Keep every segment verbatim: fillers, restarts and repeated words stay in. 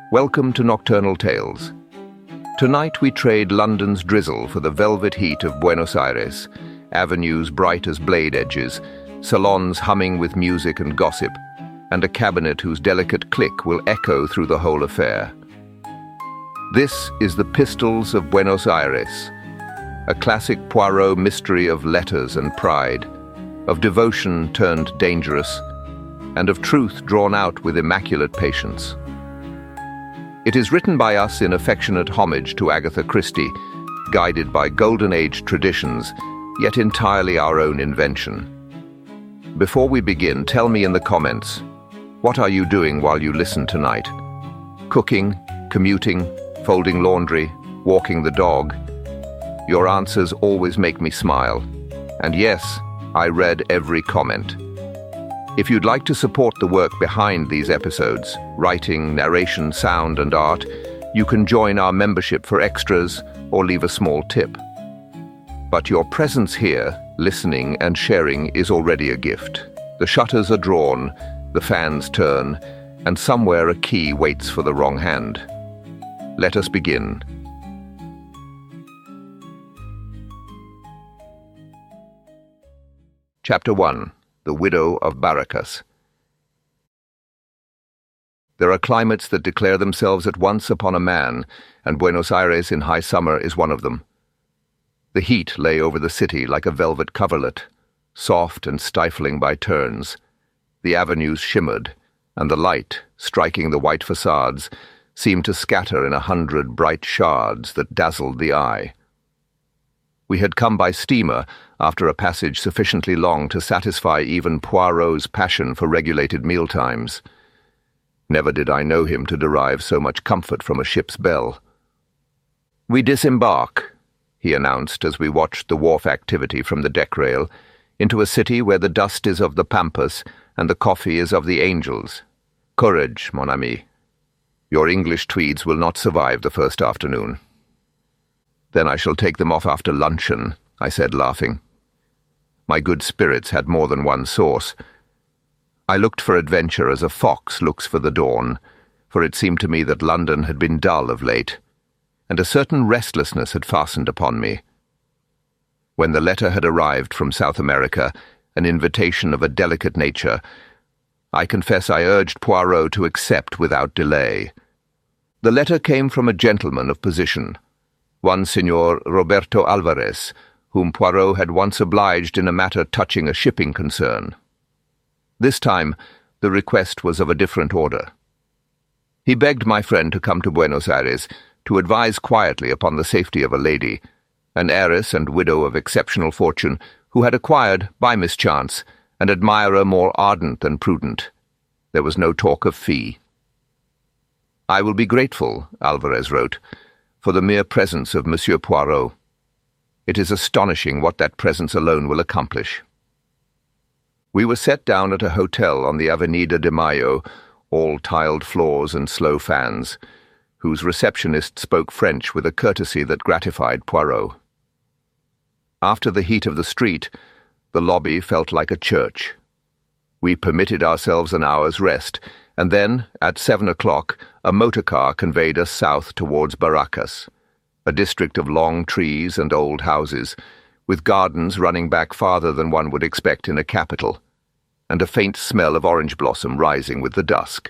Welcome to Nocturnal Tales. Tonight we trade London's drizzle for the velvet heat of Buenos Aires, avenues bright as blade edges, salons humming with music and gossip, and a cabinet whose delicate click will echo through the whole affair. This is The Pistols of Buenos Aires, a classic Poirot mystery of letters and pride, of devotion turned dangerous, and of truth drawn out with immaculate patience. It is written by us in affectionate homage to Agatha Christie, guided by Golden Age traditions, yet entirely our own invention. Before we begin, tell me in the comments, what are you doing while you listen tonight? Cooking, commuting, folding laundry, walking the dog? Your answers always make me smile. And yes, I read every comment. If you'd like to support the work behind these episodes, writing, narration, sound, and art, you can join our membership for extras or leave a small tip. But your presence here, listening and sharing, is already a gift. The shutters are drawn, the fans turn, and somewhere a key waits for the wrong hand. Let us begin. Chapter one. The Widow of Barracas. There are climates that declare themselves at once upon a man, and Buenos Aires in high summer is one of them. The heat lay over the city like a velvet coverlet, soft and stifling by turns. The avenues shimmered, and the light, striking the white facades, seemed to scatter in a hundred bright shards that dazzled the eye. We had come by steamer after a passage sufficiently long to satisfy even Poirot's passion for regulated mealtimes. Never did I know him to derive so much comfort from a ship's bell. "We disembark," he announced as we watched the wharf activity from the deck rail, into a city where the dust is of the pampas and the coffee is of the angels. Courage, mon ami. Your English tweeds will not survive the first afternoon. "Then I shall take them off after luncheon," I said, laughing. My good spirits had more than one source. I looked for adventure as a fox looks for the dawn, for it seemed to me that London had been dull of late, and a certain restlessness had fastened upon me. When the letter had arrived from South America, an invitation of a delicate nature, I confess I urged Poirot to accept without delay. The letter came from a gentleman of position, one Signor Roberto Alvarez, whom Poirot had once obliged in a matter touching a shipping concern. This time, the request was of a different order. He begged my friend to come to Buenos Aires to advise quietly upon the safety of a lady, an heiress and widow of exceptional fortune, who had acquired, by mischance, an admirer more ardent than prudent. There was no talk of fee. "I will be grateful," Alvarez wrote, "for the mere presence of Monsieur Poirot. It is astonishing what that presence alone will accomplish." We were set down at a hotel on the Avenida de Mayo, all tiled floors and slow fans, whose receptionist spoke French with a courtesy that gratified Poirot. After the heat of the street, the lobby felt like a church. We permitted ourselves an hour's rest, and then, at seven o'clock, a motor car conveyed us south towards Barracas, a district of long trees and old houses, with gardens running back farther than one would expect in a capital, and a faint smell of orange blossom rising with the dusk.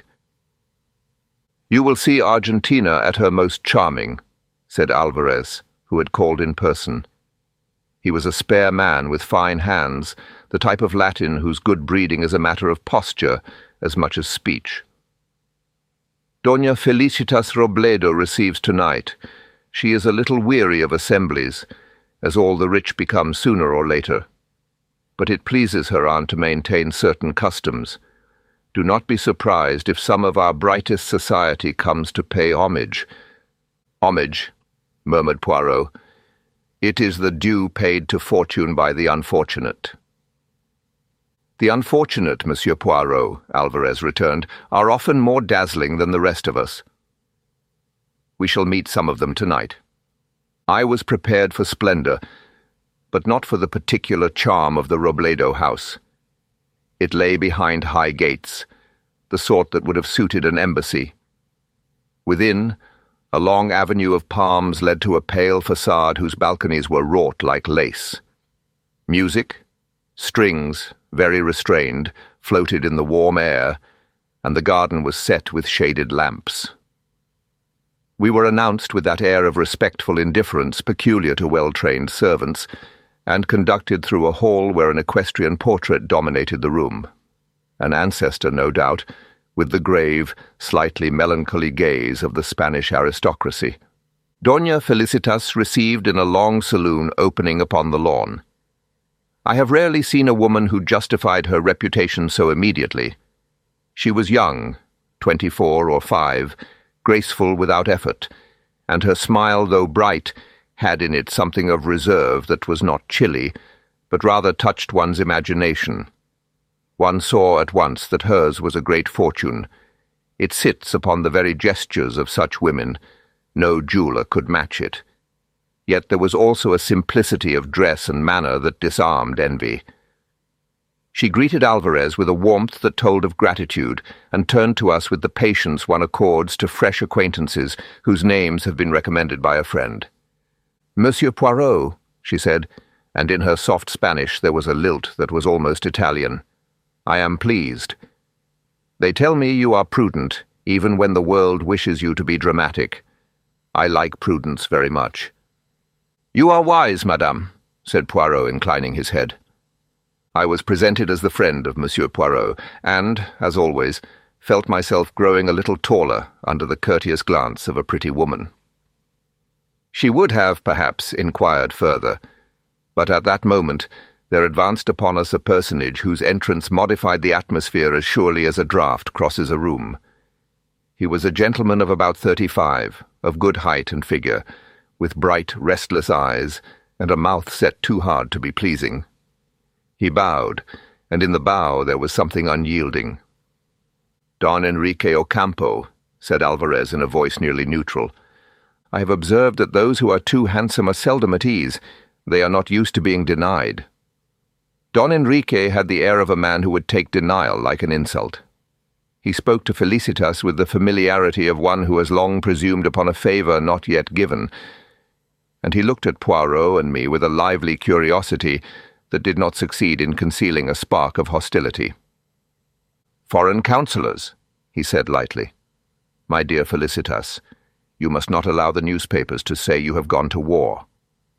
"You will see Argentina at her most charming," said Alvarez, who had called in person. He was a spare man with fine hands, the type of Latin whose good breeding is a matter of posture as much as speech. "Doña Felicitas Robledo receives tonight. She is a little weary of assemblies, as all the rich become sooner or later. But it pleases her aunt to maintain certain customs. Do not be surprised if some of our brightest society comes to pay homage." "Homage," murmured Poirot. "It is the due paid to fortune by the unfortunate." "The unfortunate, Monsieur Poirot," Alvarez returned, "are often more dazzling than the rest of us." "We shall meet some of them tonight." I was prepared for splendor, but not for the particular charm of the Robledo house. It lay behind high gates, the sort that would have suited an embassy. Within, a long avenue of palms led to a pale facade whose balconies were wrought like lace. Music, strings, very restrained, floated in the warm air, and the garden was set with shaded lamps. We were announced with that air of respectful indifference peculiar to well-trained servants, and conducted through a hall where an equestrian portrait dominated the room. An ancestor, no doubt, with the grave, slightly melancholy gaze of the Spanish aristocracy. Doña Felicitas received in a long saloon opening upon the lawn. I have rarely seen a woman who justified her reputation so immediately. She was young, twenty-four or five, graceful without effort, and her smile, though bright, had in it something of reserve that was not chilly, but rather touched one's imagination. One saw at once that hers was a great fortune. It sits upon the very gestures of such women. No jeweller could match it. Yet there was also a simplicity of dress and manner that disarmed envy. She greeted Alvarez with a warmth that told of gratitude, and turned to us with the patience one accords to fresh acquaintances whose names have been recommended by a friend. "Monsieur Poirot," she said, and in her soft Spanish there was a lilt that was almost Italian. "I am pleased. They tell me you are prudent, even when the world wishes you to be dramatic. I like prudence very much." "You are wise, madame," said Poirot, inclining his head. I was presented as the friend of Monsieur Poirot, and, as always, felt myself growing a little taller under the courteous glance of a pretty woman. She would have, perhaps, inquired further, but at that moment there advanced upon us a personage whose entrance modified the atmosphere as surely as a draught crosses a room. He was a gentleman of about thirty-five, of good height and figure, with bright, restless eyes, and a mouth set too hard to be pleasing. He bowed, and in the bow there was something unyielding. "Don Enrique Ocampo," said Alvarez in a voice nearly neutral. "I have observed that those who are too handsome are seldom at ease. They are not used to being denied." Don Enrique had the air of a man who would take denial like an insult. He spoke to Felicitas with the familiarity of one who has long presumed upon a favour not yet given, and he looked at Poirot and me with a lively curiosity that did not succeed in concealing a spark of hostility. "Foreign councillors," he said lightly. "My dear Felicitas, you must not allow the newspapers to say you have gone to war."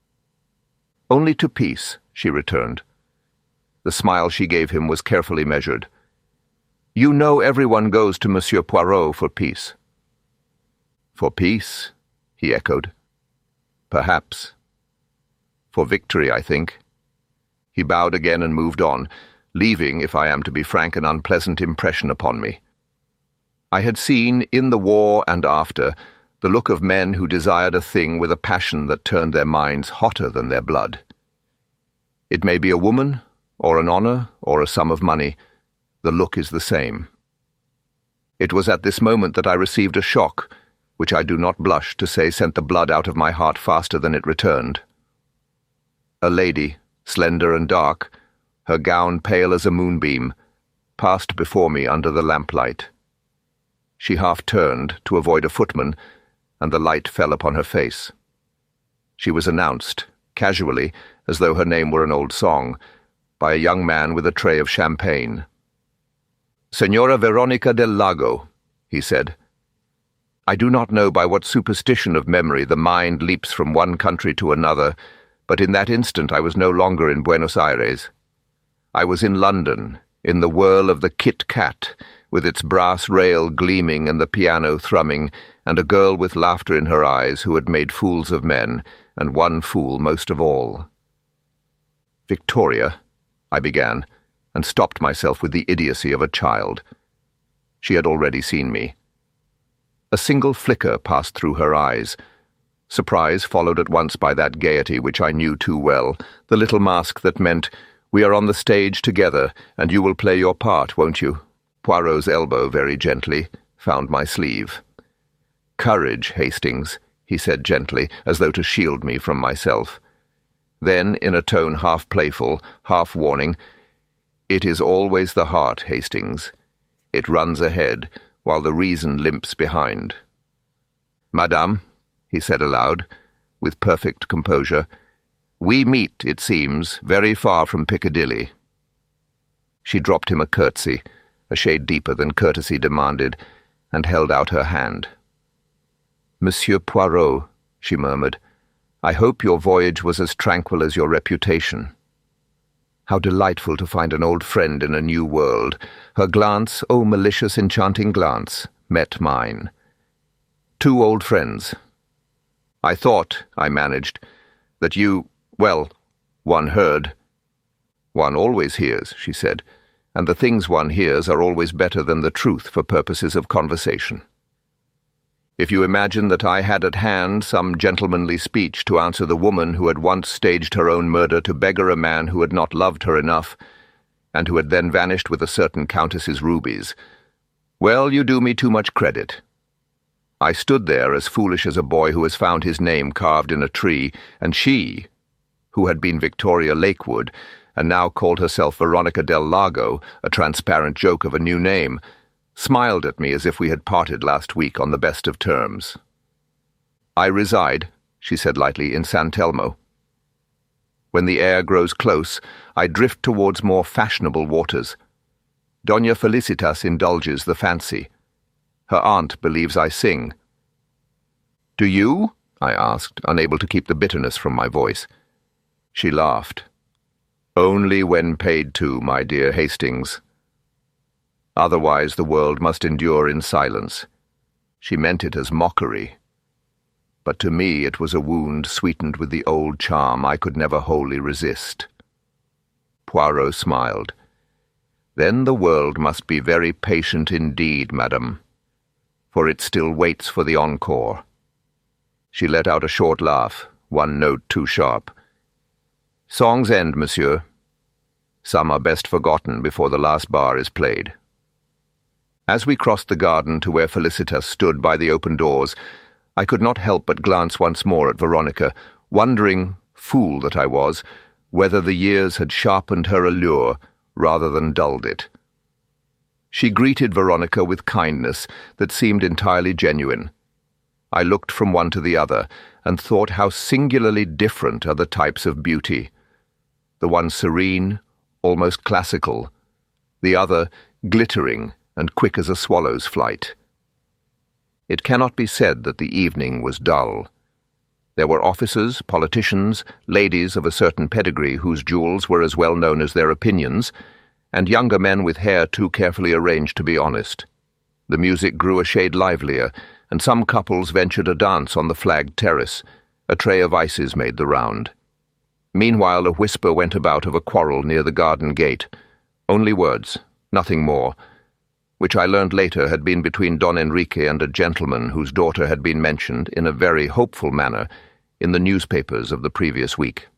"Only to peace," she returned. The smile she gave him was carefully measured. "You know everyone goes to Monsieur Poirot for peace." "For peace?" he echoed. "Perhaps. For victory, I think." He bowed again and moved on, leaving, if I am to be frank, an unpleasant impression upon me. I had seen, in the war and after, the look of men who desired a thing with a passion that turned their minds hotter than their blood. It may be a woman, or an honour, or a sum of money. The look is the same. It was at this moment that I received a shock, which I do not blush to say sent the blood out of my heart faster than it returned. A lady, slender and dark, her gown pale as a moonbeam, passed before me under the lamplight. She half turned to avoid a footman, and the light fell upon her face. She was announced, casually, as though her name were an old song, by a young man with a tray of champagne. "Señora Veronica del Lago," he said. I do not know by what superstition of memory the mind leaps from one country to another, but in that instant I was no longer in Buenos Aires. I was in London, in the whirl of the Kit Kat, with its brass rail gleaming and the piano thrumming, and a girl with laughter in her eyes who had made fools of men, and one fool most of all. "Victoria," I began, and stopped myself with the idiocy of a child. She had already seen me. A single flicker passed through her eyes. Surprise followed at once by that gaiety which I knew too well, the little mask that meant, "We are on the stage together, and you will play your part, won't you?" Poirot's elbow, very gently, found my sleeve. "Courage, Hastings," he said gently, as though to shield me from myself. Then, in a tone half playful, half warning, "It is always the heart, Hastings. It runs ahead, while the reason limps behind." Madame, he said aloud, with perfect composure, we meet, it seems, very far from Piccadilly. She dropped him a curtsy, a shade deeper than courtesy demanded, and held out her hand. Monsieur Poirot, she murmured, I hope your voyage was as tranquil as your reputation. How delightful to find an old friend in a new world. Her glance, oh malicious, enchanting glance, met mine. Two old friends. I thought, I managed, that you, well, one heard. One always hears, she said, and the things one hears are always better than the truth for purposes of conversation. If you imagine that I had at hand some gentlemanly speech to answer the woman who had once staged her own murder to beggar a man who had not loved her enough, and who had then vanished with a certain countess's rubies, well, you do me too much credit. I stood there as foolish as a boy who has found his name carved in a tree, and she, who had been Victoria Lakewood, and now called herself Veronica del Lago, a transparent joke of a new name, smiled at me as if we had parted last week on the best of terms. I reside, she said lightly, in San Telmo. When the air grows close, I drift towards more fashionable waters. Dona Felicitas indulges the fancy. Her aunt believes I sing. Do you? I asked, unable to keep the bitterness from my voice. She laughed. Only when paid to, my dear Hastings. Otherwise the world must endure in silence. She meant it as mockery. But to me it was a wound sweetened with the old charm I could never wholly resist. Poirot smiled. Then the world must be very patient indeed, madam, for it still waits for the encore. She let out a short laugh, one note too sharp. Songs end, monsieur. Some are best forgotten before the last bar is played. As we crossed the garden to where Felicitas stood by the open doors, I could not help but glance once more at Veronica, wondering, fool that I was, whether the years had sharpened her allure rather than dulled it. She greeted Veronica with kindness that seemed entirely genuine. I looked from one to the other and thought how singularly different are the types of beauty. The one serene, almost classical, the other glittering and quick as a swallow's flight. It cannot be said that the evening was dull. There were officers, politicians, ladies of a certain pedigree whose jewels were as well known as their opinions, and younger men with hair too carefully arranged to be honest. The music grew a shade livelier, and some couples ventured a dance on the flagged terrace. A tray of ices made the round. Meanwhile a whisper went about of a quarrel near the garden gate. Only words, nothing more, which I learned later had been between Don Enrique and a gentleman whose daughter had been mentioned, in a very hopeful manner, in the newspapers of the previous week.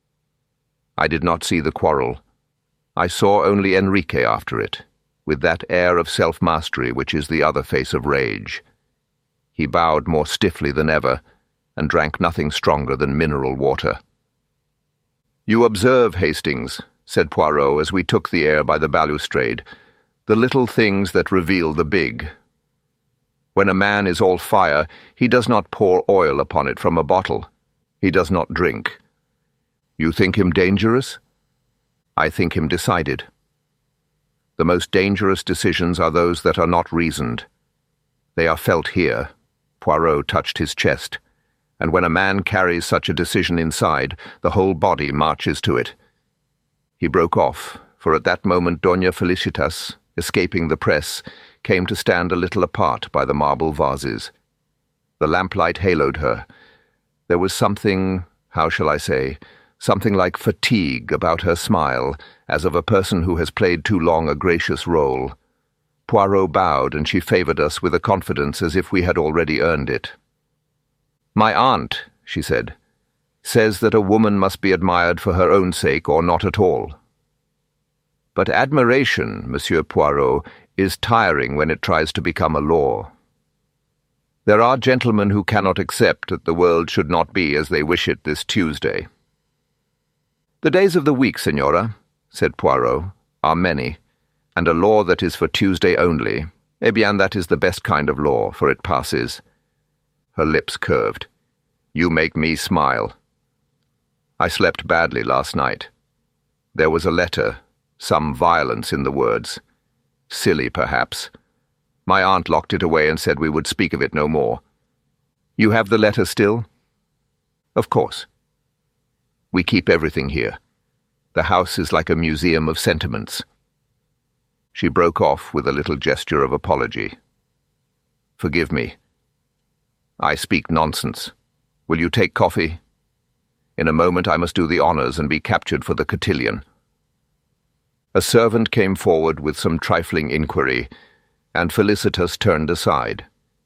I did not see the quarrel. I saw only Enrique after it, with that air of self-mastery which is the other face of rage. He bowed more stiffly than ever, and drank nothing stronger than mineral water. "You observe, Hastings," said Poirot as we took the air by the balustrade, "the little things that reveal the big. When a man is all fire, he does not pour oil upon it from a bottle. He does not drink. You think him dangerous? I think him decided. The most dangerous decisions are those that are not reasoned. They are felt here." Poirot touched his chest. "And when a man carries such a decision inside, the whole body marches to it." He broke off, for at that moment Dona Felicitas, escaping the press, came to stand a little apart by the marble vases. The lamplight haloed her. There was something, how shall I say, something like fatigue about her smile, as of a person who has played too long a gracious role. Poirot bowed, and she favoured us with a confidence as if we had already earned it. "My aunt," she said, "says that a woman must be admired for her own sake or not at all. But admiration, Monsieur Poirot, is tiring when it tries to become a law. There are gentlemen who cannot accept that the world should not be as they wish it this Tuesday." "The days of the week, Signora," said Poirot, "are many, and a law that is for Tuesday only, eh bien, that is the best kind of law, for it passes." Her lips curved. "You make me smile." I slept badly last night. There was a letter, some violence in the words. Silly, perhaps. My aunt locked it away and said we would speak of it no more. You have the letter still? Of course. We keep everything here. The house is like a museum of sentiments. She broke off with a little gesture of apology. Forgive me. I speak nonsense. Will you take coffee? In a moment I must do the honours and be captured for the cotillion. A servant came forward with some trifling inquiry, and Felicitas turned aside.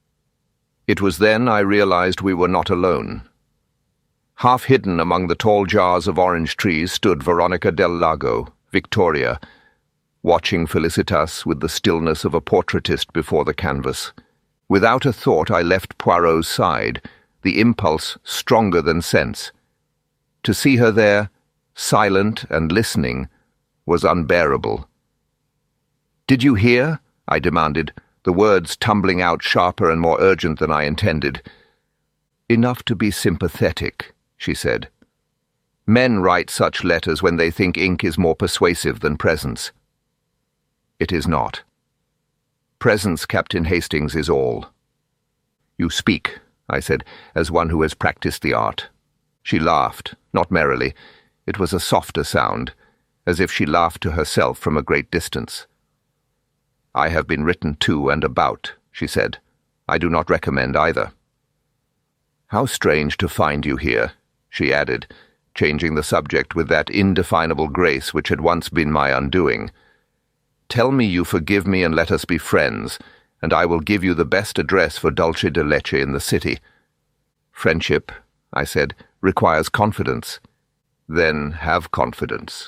It was then I realized we were not alone. Half hidden among the tall jars of orange trees stood Veronica del Lago, Victoria, watching Felicitas with the stillness of a portraitist before the canvas. Without a thought I left Poirot's side, the impulse stronger than sense. To see her there, silent and listening, was unbearable. "Did you hear?" I demanded, the words tumbling out sharper and more urgent than I intended. "Enough to be sympathetic," she said. "Men write such letters when they think ink is more persuasive than presence. It is not. Presence, Captain Hastings, is all." "You speak," I said, as one who has practiced the art. She laughed, not merrily. It was a softer sound, as if she laughed to herself from a great distance. "I have been written to and about," she said. "I do not recommend either." "How strange to find you here," she added, changing the subject with that indefinable grace which had once been my undoing. "Tell me you forgive me and let us be friends, and I will give you the best address for Dulce de Leche in the city." "Friendship," I said, "requires confidence." "Then have confidence."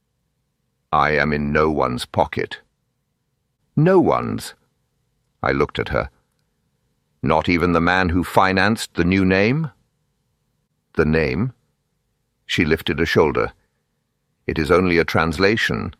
"I am in no one's pocket." "No one's?" I looked at her. "Not even the man who financed the new name?" "The name?" She lifted a shoulder. "It is only a translation.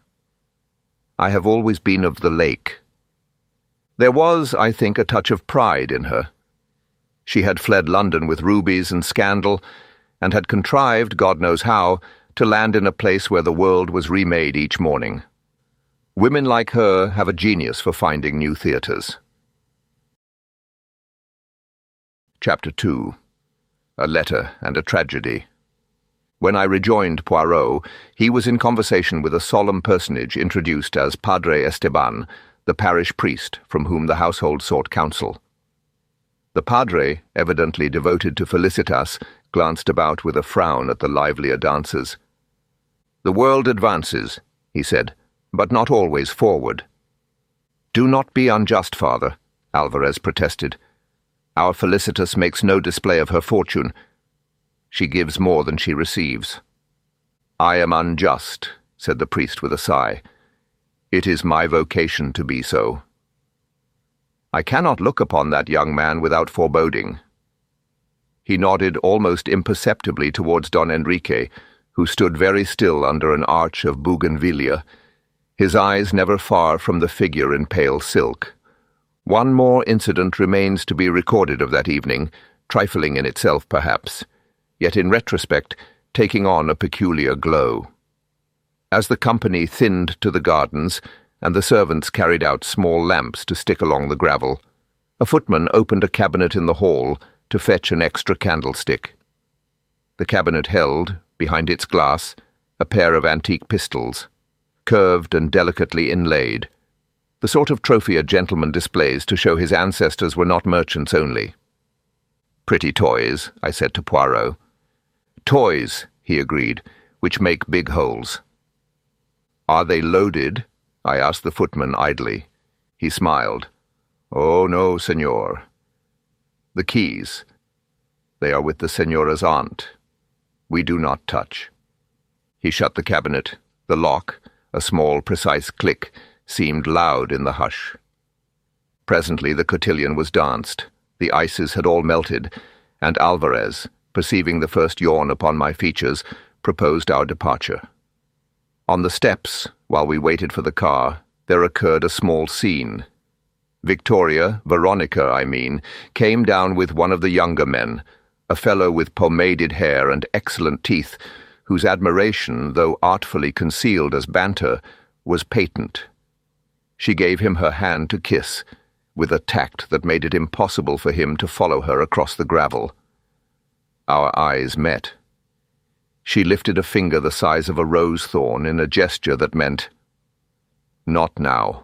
I have always been of the lake." There was, I think, a touch of pride in her. She had fled London with rubies and scandal, and had contrived, God knows how, to land in a place where the world was remade each morning. Women like her have a genius for finding new theatres. Chapter two. A Letter and a Tragedy. When I rejoined Poirot, he was in conversation with a solemn personage introduced as Padre Esteban, the parish priest from whom the household sought counsel. The padre, evidently devoted to Felicitas, glanced about with a frown at the livelier dancers. "The world advances," he said, "but not always forward." "Do not be unjust, Father," Alvarez protested. "Our Felicitas makes no display of her fortune. She gives more than she receives." "I am unjust," said the priest with a sigh. "It is my vocation to be so." I cannot look upon that young man without foreboding. He nodded almost imperceptibly towards Don Enrique, who stood very still under an arch of bougainvillea, his eyes never far from the figure in pale silk. One more incident remains to be recorded of that evening, trifling in itself perhaps, yet in retrospect taking on a peculiar glow. As the company thinned to the gardens, and the servants carried out small lamps to stick along the gravel, a footman opened a cabinet in the hall to fetch an extra candlestick. The cabinet held, behind its glass, a pair of antique pistols, curved and delicately inlaid, the sort of trophy a gentleman displays to show his ancestors were not merchants only. "Pretty toys," I said to Poirot. "Toys," he agreed, "which make big holes." "Are they loaded?" I asked the footman idly. He smiled. "Oh, no, senor." "The keys?" "They are with the senora's aunt. We do not touch." He shut the cabinet. The lock, a small, precise click, seemed loud in the hush. Presently the cotillion was danced. The ices had all melted, and Alvarez, perceiving the first yawn upon my features, proposed our departure. On the steps, while we waited for the car, there occurred a small scene. Victoria, Veronica, I mean, came down with one of the younger men, a fellow with pomaded hair and excellent teeth, whose admiration, though artfully concealed as banter, was patent. She gave him her hand to kiss, with a tact that made it impossible for him to follow her across the gravel. Our eyes met. She lifted a finger the size of a rose thorn in a gesture that meant, "Not now."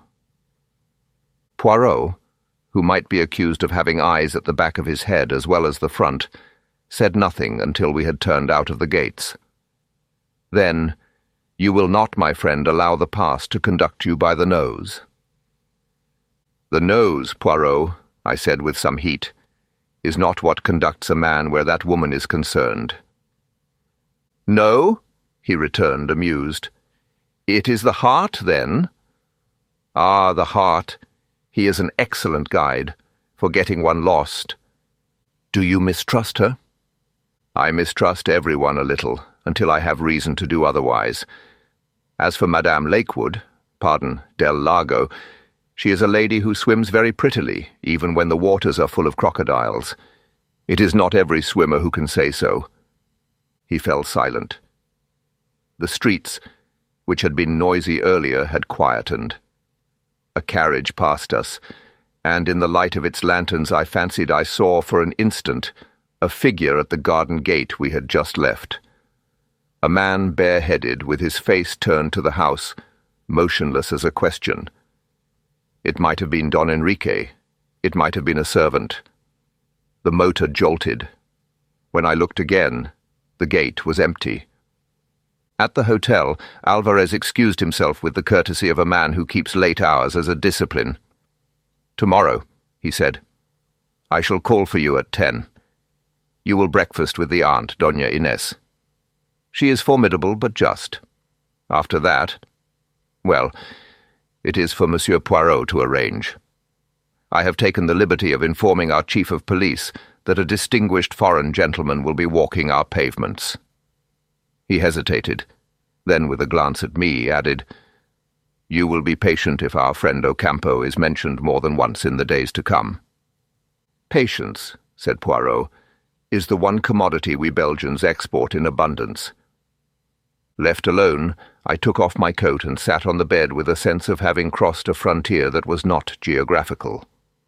Poirot, who might be accused of having eyes at the back of his head as well as the front, said nothing until we had turned out of the gates. Then, "You will not, my friend, allow the past to conduct you by the nose." "The nose, Poirot," I said with some heat, "is not what conducts a man where that woman is concerned." "No?" he returned, amused. "It is the heart, then?" "Ah, the heart. He is an excellent guide, for getting one lost." "Do you mistrust her?" "I mistrust everyone a little, until I have reason to do otherwise. As for Madame Lakewood, pardon, Del Lago, she is a lady who swims very prettily, even when the waters are full of crocodiles. It is not every swimmer who can say so." He fell silent. The streets, which had been noisy earlier, had quietened. A carriage passed us, and in the light of its lanterns I fancied I saw for an instant a figure at the garden gate we had just left. A man bareheaded, with his face turned to the house, motionless as a question. It might have been Don Enrique. It might have been a servant. The motor jolted. When I looked again, the gate was empty. At the hotel, Alvarez excused himself with the courtesy of a man who keeps late hours as a discipline. "Tomorrow," he said. "I shall call for you at ten. You will breakfast with the aunt, Doña Inés. She is formidable but just. After that, well, it is for Monsieur Poirot to arrange. I have taken the liberty of informing our chief of police that a distinguished foreign gentleman will be walking our pavements." He hesitated, then with a glance at me added, "You will be patient if our friend Ocampo is mentioned more than once in the days to come." "Patience," said Poirot, "is the one commodity we Belgians export in abundance." Left alone, I took off my coat and sat on the bed with a sense of having crossed a frontier that was not geographical.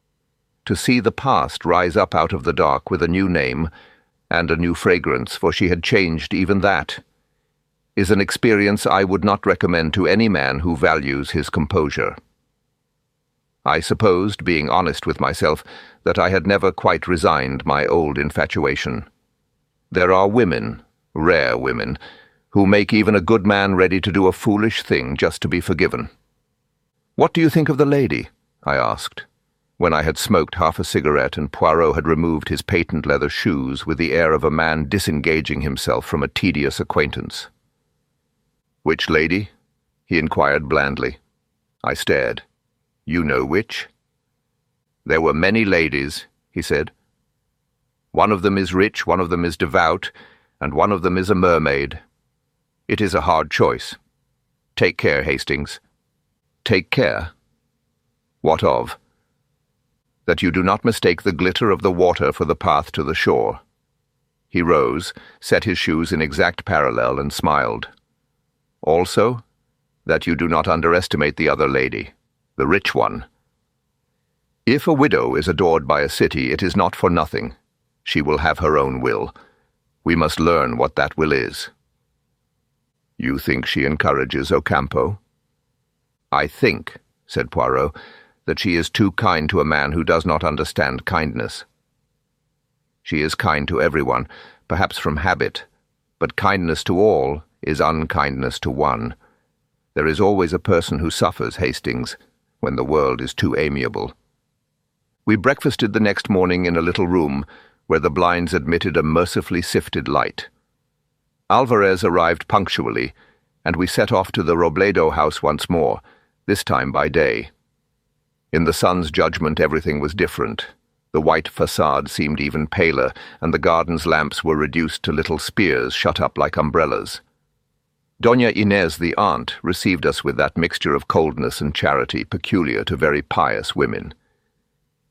To see the past rise up out of the dark with a new name, and a new fragrance, for she had changed even that, is an experience I would not recommend to any man who values his composure. I supposed, being honest with myself, that I had never quite resigned my old infatuation. There are women, rare women, who make even a good man ready to do a foolish thing just to be forgiven. "What do you think of the lady?" I asked, when I had smoked half a cigarette and Poirot had removed his patent leather shoes with the air of a man disengaging himself from a tedious acquaintance. "Which lady?" he inquired blandly. I stared. "You know which?" "There were many ladies," he said. "One of them is rich, one of them is devout, and one of them is a mermaid. It is a hard choice. Take care, Hastings." "Take care? What of?" "That you do not mistake the glitter of the water for the path to the shore." He rose, set his shoes in exact parallel, and smiled. "Also, that you do not underestimate the other lady, the rich one. If a widow is adored by a city, it is not for nothing. She will have her own will. We must learn what that will is." "You think she encourages Ocampo?" "I think," said Poirot, "that she is too kind to a man who does not understand kindness. She is kind to everyone, perhaps from habit, but kindness to all is unkindness to one. There is always a person who suffers, Hastings, when the world is too amiable." We breakfasted the next morning in a little room where the blinds admitted a mercifully sifted light. Alvarez arrived punctually, and we set off to the Robledo house once more, this time by day. In the sun's judgment everything was different. The white facade seemed even paler, and the garden's lamps were reduced to little spears shut up like umbrellas. Doña Inés, the aunt, received us with that mixture of coldness and charity peculiar to very pious women.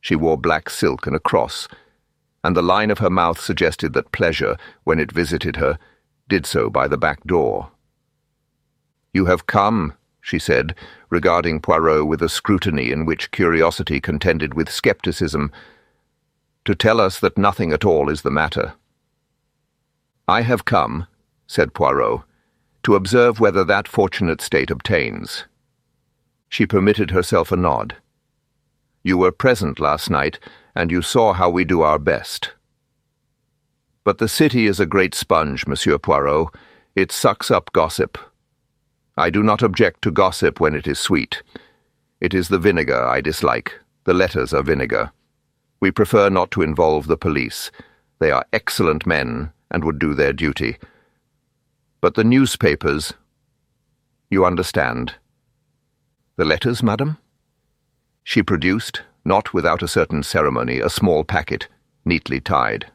She wore black silk and a cross, and the line of her mouth suggested that pleasure, when it visited her, did so by the back door. "You have come," she said, regarding Poirot with a scrutiny in which curiosity contended with scepticism, "to tell us that nothing at all is the matter." "I have come," said Poirot, "to observe whether that fortunate state obtains." She permitted herself a nod. "You were present last night, and you saw how we do our best. But the city is a great sponge, Monsieur Poirot. It sucks up gossip. I do not object to gossip when it is sweet. It is the vinegar I dislike. The letters are vinegar. We prefer not to involve the police. They are excellent men and would do their duty. But the newspapers, you understand." "The letters, madam?" She produced, not without a certain ceremony, a small packet, neatly tied.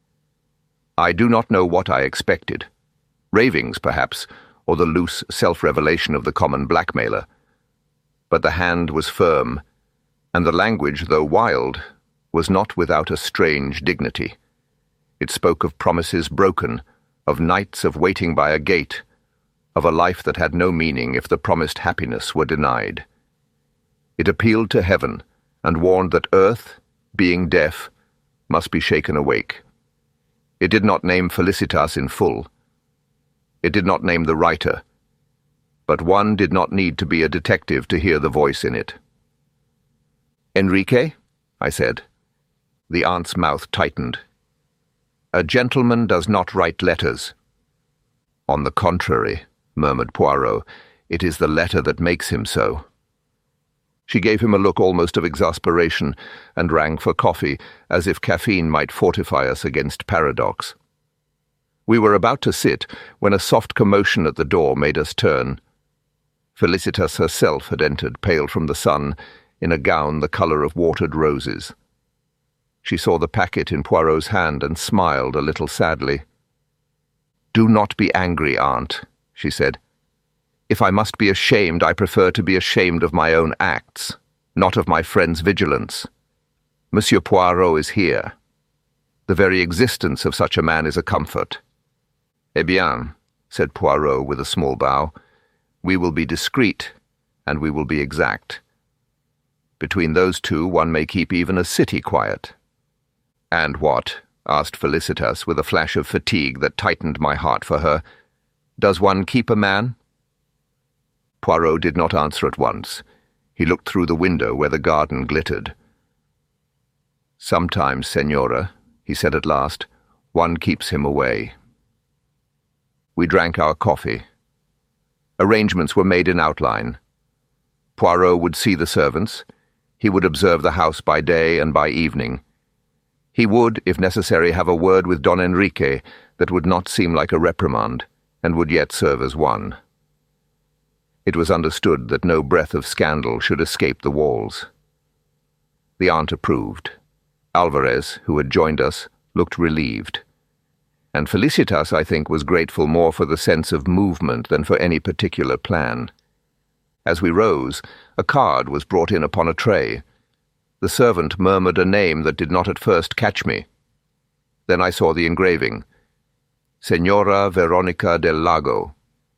I do not know what I expected. Ravings, perhaps, or the loose self-revelation of the common blackmailer. But the hand was firm, and the language, though wild, was not without a strange dignity. It spoke of promises broken, of nights of waiting by a gate, of a life that had no meaning if the promised happiness were denied. It appealed to heaven, and warned that earth, being deaf, must be shaken awake. It did not name Felicitas in full. It did not name the writer, but one did not need to be a detective to hear the voice in it. "Enrique?" I said. The aunt's mouth tightened. "A gentleman does not write letters." "On the contrary," murmured Poirot, "it is the letter that makes him so." She gave him a look almost of exasperation and rang for coffee, as if caffeine might fortify us against paradox. We were about to sit when a soft commotion at the door made us turn. Felicitas herself had entered, pale from the sun, in a gown the colour of watered roses. She saw the packet in Poirot's hand and smiled a little sadly. "Do not be angry, aunt," she said. "If I must be ashamed, I prefer to be ashamed of my own acts, not of my friend's vigilance. Monsieur Poirot is here. The very existence of such a man is a comfort." "Eh bien," said Poirot with a small bow, "we will be discreet, and we will be exact. Between those two one may keep even a city quiet." "And what?" asked Felicitas with a flash of fatigue that tightened my heart for her. "Does one keep a man?" Poirot did not answer at once. He looked through the window where the garden glittered. "Sometimes, Senora," he said at last, "one keeps him away." We drank our coffee. Arrangements were made in outline. Poirot would see the servants. He would observe the house by day and by evening. He would, if necessary, have a word with Don Enrique that would not seem like a reprimand, and would yet serve as one. It was understood that no breath of scandal should escape the walls. The aunt approved. Alvarez, who had joined us, looked relieved. And Felicitas, I think, was grateful more for the sense of movement than for any particular plan. As we rose, a card was brought in upon a tray. The servant murmured a name that did not at first catch me. Then I saw the engraving. Senora Veronica del Lago.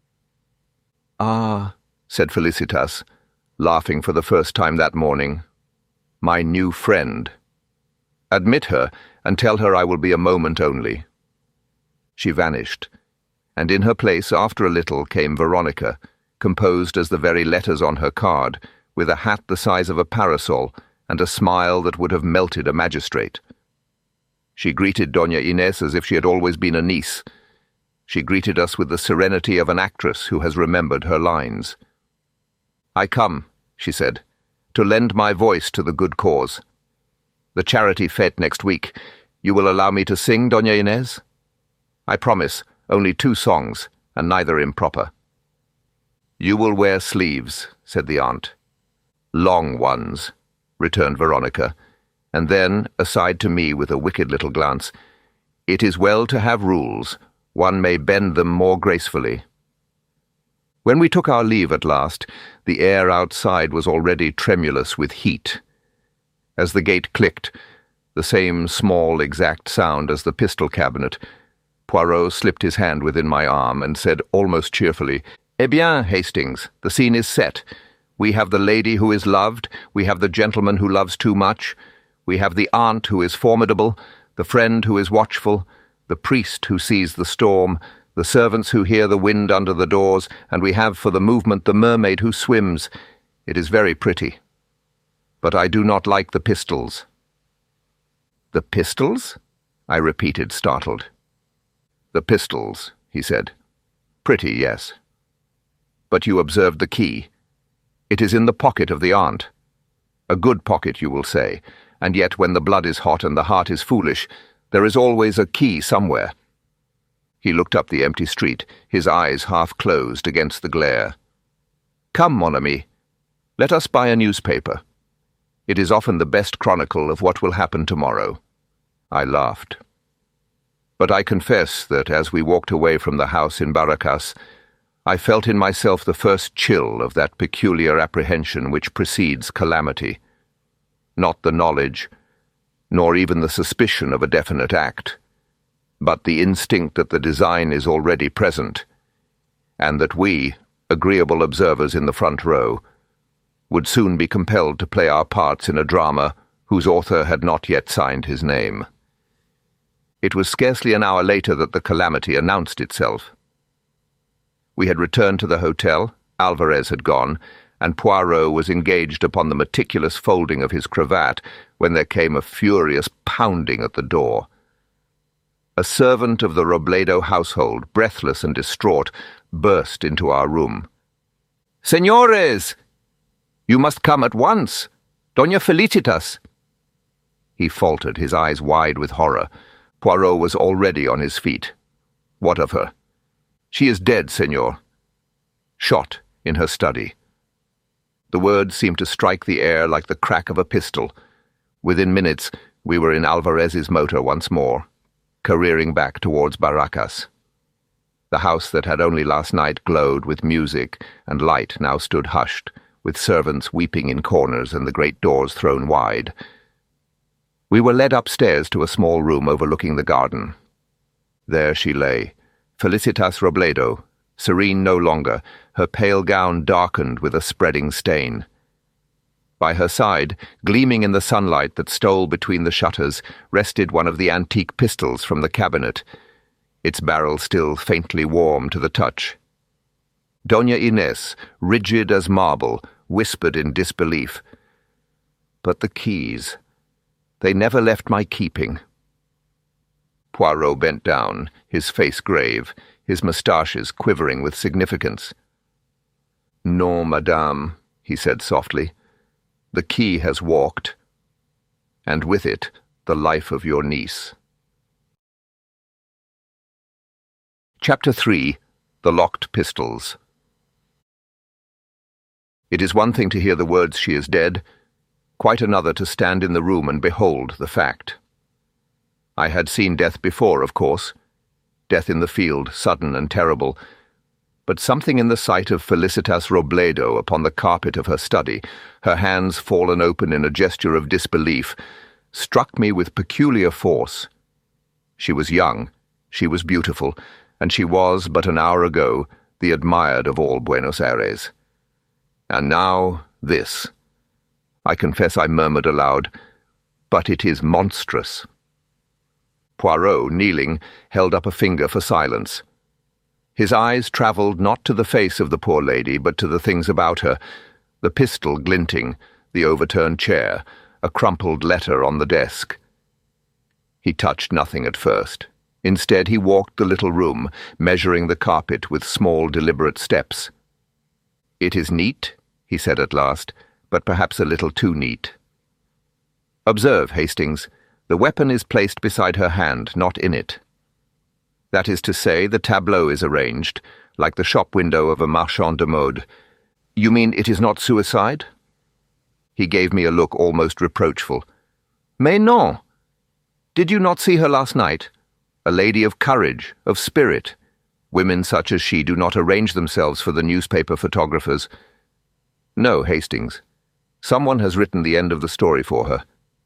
"Ah," said Felicitas, laughing for the first time that morning. "My new friend. Admit her, and tell her I will be a moment only." She vanished, and in her place after a little came Veronica, composed as the very letters on her card, with a hat the size of a parasol and a smile that would have melted a magistrate. She greeted Doña Inés as if she had always been a niece. She greeted us with the serenity of an actress who has remembered her lines. "I come," she said, "to lend my voice to the good cause. The charity fete next week. You will allow me to sing, Doña Inés? I promise, only two songs, and neither improper." "You will wear sleeves," said the aunt. "Long ones," returned Veronica, and then, aside to me with a wicked little glance, "It is well to have rules. One may bend them more gracefully." When we took our leave at last, the air outside was already tremulous with heat, As the gate clicked, the same small, exact sound as the pistol cabinet, Poirot slipped his hand within my arm and said almost cheerfully, "Eh bien, Hastings, the scene is set. We have the lady who is loved, we have the gentleman who loves too much, we have the aunt who is formidable, the friend who is watchful, the priest who sees the storm, the servants who hear the wind under the doors, and we have for the movement the mermaid who swims. It is very pretty. But I do not like the pistols." "The pistols?" I repeated, startled. "The pistols," he said. "Pretty, yes. But you observed the key. It is in the pocket of the aunt. A good pocket, you will say, and yet when the blood is hot and the heart is foolish, there is always a key somewhere." He looked up the empty street, his eyes half closed against the glare. "Come, mon ami, let us buy a newspaper. It is often the best chronicle of what will happen tomorrow." I laughed. But I confess that as we walked away from the house in Barracas, I felt in myself the first chill of that peculiar apprehension which precedes calamity. Not the knowledge, nor even the suspicion of a definite act, but the instinct that the design is already present, and that we, agreeable observers in the front row, would soon be compelled to play our parts in a drama whose author had not yet signed his name. It was scarcely an hour later that the calamity announced itself. We had returned to the hotel, Alvarez had gone, and Poirot was engaged upon the meticulous folding of his cravat when there came a furious pounding at the door. A servant of the Robledo household, breathless and distraught, burst into our room. "Señores! You must come at once! Doña Felicitas!" He faltered, his eyes wide with horror. Poirot was already on his feet. "What of her?" "She is dead, señor. Shot in her study." The words seemed to strike the air like the crack of a pistol. Within minutes, we were in Alvarez's motor once more, careering back towards Barracas. The house that had only last night glowed with music and light now stood hushed, with servants weeping in corners and the great doors thrown wide. We were led upstairs to a small room overlooking the garden. There she lay, Felicitas Robledo, serene no longer, her pale gown darkened with a spreading stain. By her side, gleaming in the sunlight that stole between the shutters, rested one of the antique pistols from the cabinet, its barrel still faintly warm to the touch. Doña Inés, rigid as marble, whispered in disbelief. "But the keys, they never left my keeping." Poirot bent down, his face grave, his moustaches quivering with significance. "Non, madame," he said softly. "The key has walked, and with it the life of your niece." Chapter three. The Locked Pistols. It is one thing to hear the words "she is dead," quite another to stand in the room and behold the fact. I had seen death before, of course, death in the field, sudden and terrible, but something in the sight of Felicitas Robledo upon the carpet of her study, her hands fallen open in a gesture of disbelief, struck me with peculiar force. She was young, she was beautiful, and she was, but an hour ago, the admired of all Buenos Aires. And now this. I confess I murmured aloud, "But it is monstrous." Poirot, kneeling, held up a finger for silence. His eyes travelled not to the face of the poor lady, but to the things about her, the pistol glinting, the overturned chair, a crumpled letter on the desk. He touched nothing at first. Instead, he walked the little room, measuring the carpet with small, deliberate steps. "It is neat," he said at last, "but perhaps a little too neat. Observe, Hastings, the weapon is placed beside her hand, not in it. That is to say, the tableau is arranged, like the shop window of a marchand de mode. You mean it is not suicide?" He gave me a look almost reproachful. "Mais non! Did you not see her last night? A lady of courage, of spirit. Women such as she do not arrange themselves for the newspaper photographers. No, Hastings. Someone has written the end of the story for her.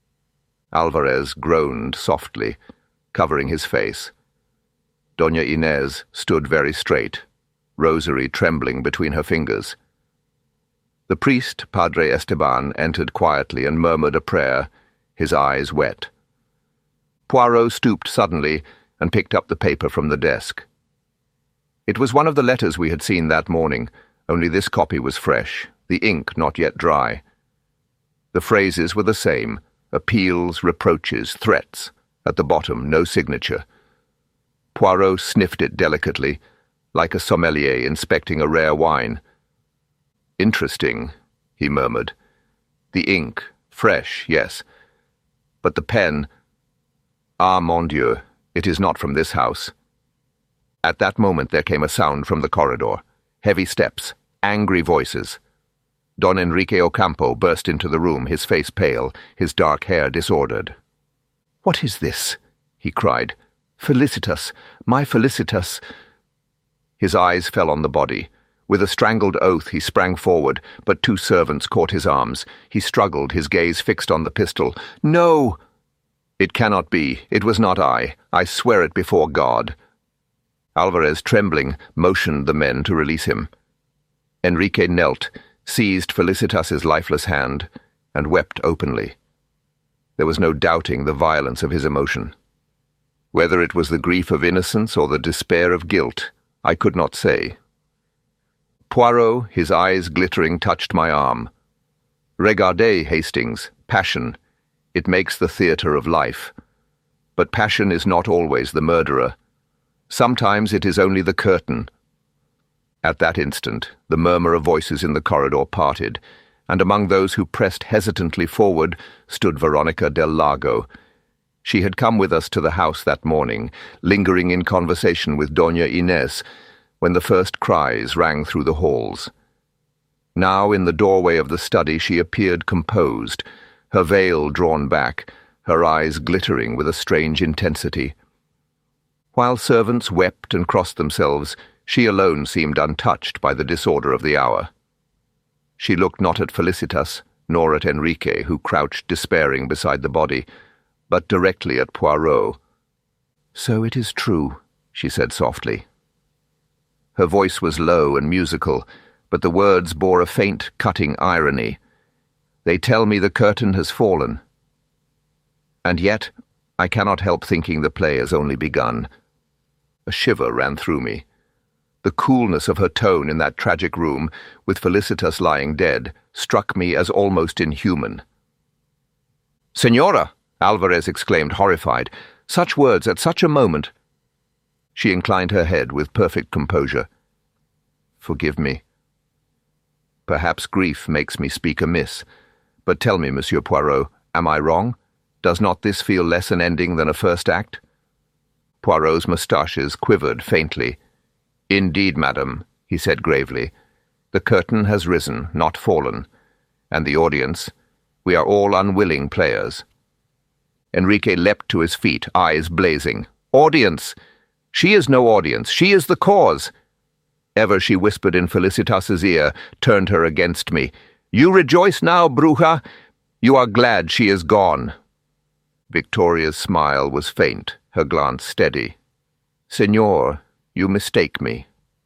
Alvarez groaned softly, covering his face. Doña Inés stood very straight, rosary trembling between her fingers. The priest, Padre Esteban, entered quietly and murmured a prayer, his eyes wet. Poirot stooped suddenly and picked up the paper from the desk. It was one of the letters we had seen that morning, only this copy was fresh, the ink not yet dry. The phrases were the same, appeals, reproaches, threats. At the bottom, no signature. Poirot sniffed it delicately, like a sommelier inspecting a rare wine. "Interesting," he murmured. "The ink, fresh, yes. But the pen... Ah, mon Dieu, it is not from this house." At that moment there came a sound from the corridor. Heavy steps, angry voices. Don Enrique Ocampo burst into the room, his face pale, his dark hair disordered. "What is this?" he cried. "Felicitas, my Felicitas!" His eyes fell on the body. With a strangled oath he sprang forward, but two servants caught his arms. He struggled, his gaze fixed on the pistol. "No!" "It cannot be. It was not I. I swear it before God." Alvarez, trembling, motioned the men to release him. Enrique knelt, seized Felicitas's lifeless hand, and wept openly. There was no doubting the violence of his emotion. Whether it was the grief of innocence or the despair of guilt, I could not say. Poirot, his eyes glittering, touched my arm. "Regardez, Hastings, passion. It makes the theatre of life. But passion is not always the murderer. Sometimes it is only the curtain." At that instant, the murmur of voices in the corridor parted, and among those who pressed hesitantly forward stood Veronica del Lago. She had come with us to the house that morning, lingering in conversation with Doña Inés, when the first cries rang through the halls. Now in the doorway of the study she appeared composed, her veil drawn back, her eyes glittering with a strange intensity. While servants wept and crossed themselves, she alone seemed untouched by the disorder of the hour. She looked not at Felicitas, nor at Enrique, who crouched despairing beside the body, but directly at Poirot. "So it is true," she said softly. Her voice was low and musical, but the words bore a faint, cutting irony. "They tell me the curtain has fallen. And yet I cannot help thinking the play has only begun." A shiver ran through me. The coolness of her tone in that tragic room, with Felicitas lying dead, struck me as almost inhuman. "Señora!" Alvarez exclaimed, horrified. "Such words at such a moment!" She inclined her head with perfect composure. "Forgive me. Perhaps grief makes me speak amiss. But tell me, Monsieur Poirot, am I wrong? Does not this feel less an ending than a first act?" Poirot's moustaches quivered faintly. "Indeed, madam," he said gravely, "the curtain has risen, not fallen. And the audience, we are all unwilling players." Enrique leapt to his feet, eyes blazing. "Audience! She is no audience. She is the cause." Ever she whispered in Felicitas's ear, turned her against me. "You rejoice now, bruja. You are glad she is gone." Victoria's smile was faint, her glance steady. "Señor, you mistake me.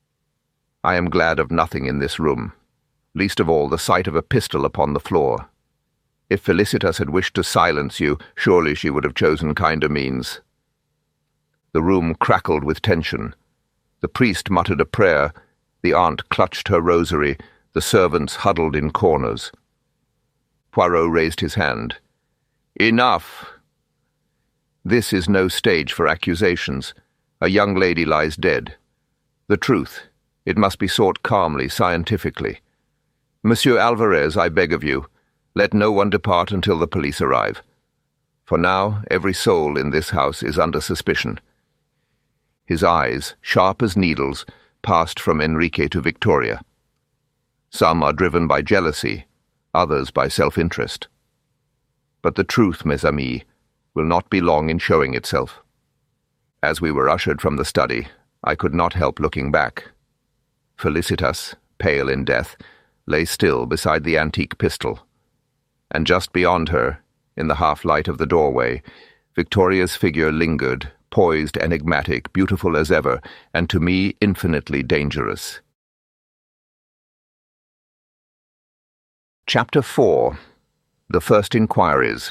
I am glad of nothing in this room, least of all the sight of a pistol upon the floor. If Felicitas had wished to silence you, surely she would have chosen kinder means." The room crackled with tension. The priest muttered a prayer, the aunt clutched her rosary, the servants huddled in corners. Poirot raised his hand. "Enough! This is no stage for accusations. A young lady lies dead. The truth, it must be sought calmly, scientifically. Monsieur Alvarez, I beg of you, let no one depart until the police arrive. For now, every soul in this house is under suspicion." His eyes, sharp as needles, passed from Enrique to Victoria. "Some are driven by jealousy, others by self-interest. But the truth, mes amis, will not be long in showing itself." As we were ushered from the study, I could not help looking back. Felicitas, pale in death, lay still beside the antique pistol, and just beyond her, in the half-light of the doorway, Victoria's figure lingered, poised, enigmatic, beautiful as ever, and to me infinitely dangerous. Chapter four. The First Inquiries.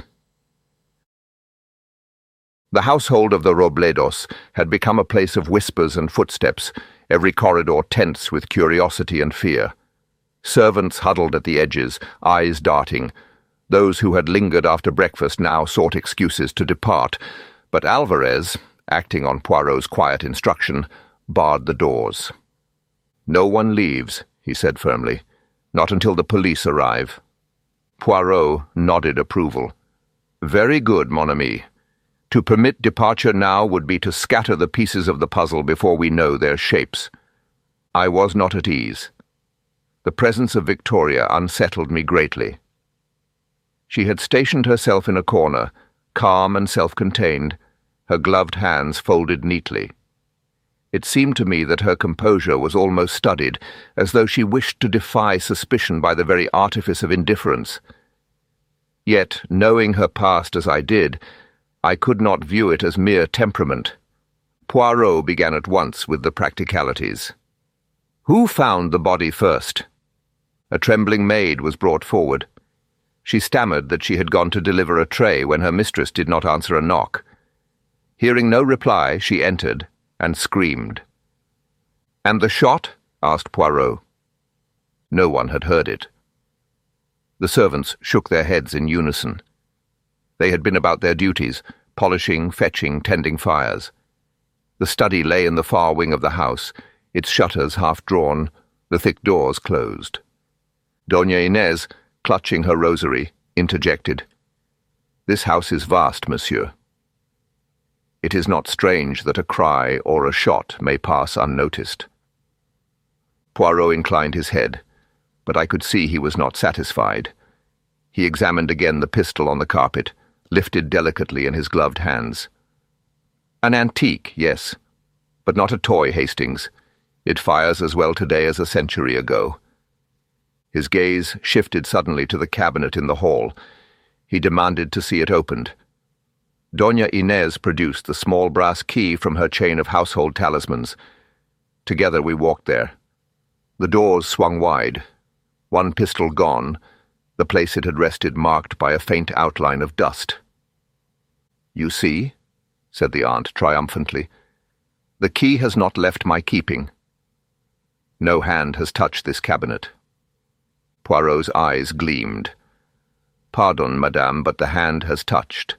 The household of the Robledos had become a place of whispers and footsteps, every corridor tense with curiosity and fear. Servants huddled at the edges, eyes darting. Those who had lingered after breakfast now sought excuses to depart, but Alvarez, acting on Poirot's quiet instruction, barred the doors. "No one leaves," he said firmly. "Not until the police arrive." Poirot nodded approval. "Very good, mon ami. To permit departure now would be to scatter the pieces of the puzzle before we know their shapes." I was not at ease. The presence of Victoria unsettled me greatly. She had stationed herself in a corner, calm and self-contained, her gloved hands folded neatly. It seemed to me that her composure was almost studied, as though she wished to defy suspicion by the very artifice of indifference. Yet, knowing her past as I did, I could not view it as mere temperament. Poirot began at once with the practicalities. "Who found the body first?" A trembling maid was brought forward. She stammered that she had gone to deliver a tray when her mistress did not answer a knock. Hearing no reply, she entered and screamed. "And the shot?" asked Poirot. No one had heard it. The servants shook their heads in unison. They had been about their duties, polishing, fetching, tending fires. The study lay in the far wing of the house, its shutters half drawn, the thick doors closed. Doña Inés, clutching her rosary, interjected, "This house is vast, monsieur. It is not strange that a cry or a shot may pass unnoticed." Poirot inclined his head, but I could see he was not satisfied. He examined again the pistol on the carpet, lifted delicately in his gloved hands. "An antique, yes, but not a toy, Hastings. It fires as well today as a century ago." His gaze shifted suddenly to the cabinet in the hall. He demanded to see it opened. Doña Inés produced the small brass key from her chain of household talismans. Together we walked there. The doors swung wide. One pistol gone, the place it had rested marked by a faint outline of dust. "You see," said the aunt triumphantly, "the key has not left my keeping. No hand has touched this cabinet." Poirot's eyes gleamed. "Pardon, madame, but the hand has touched.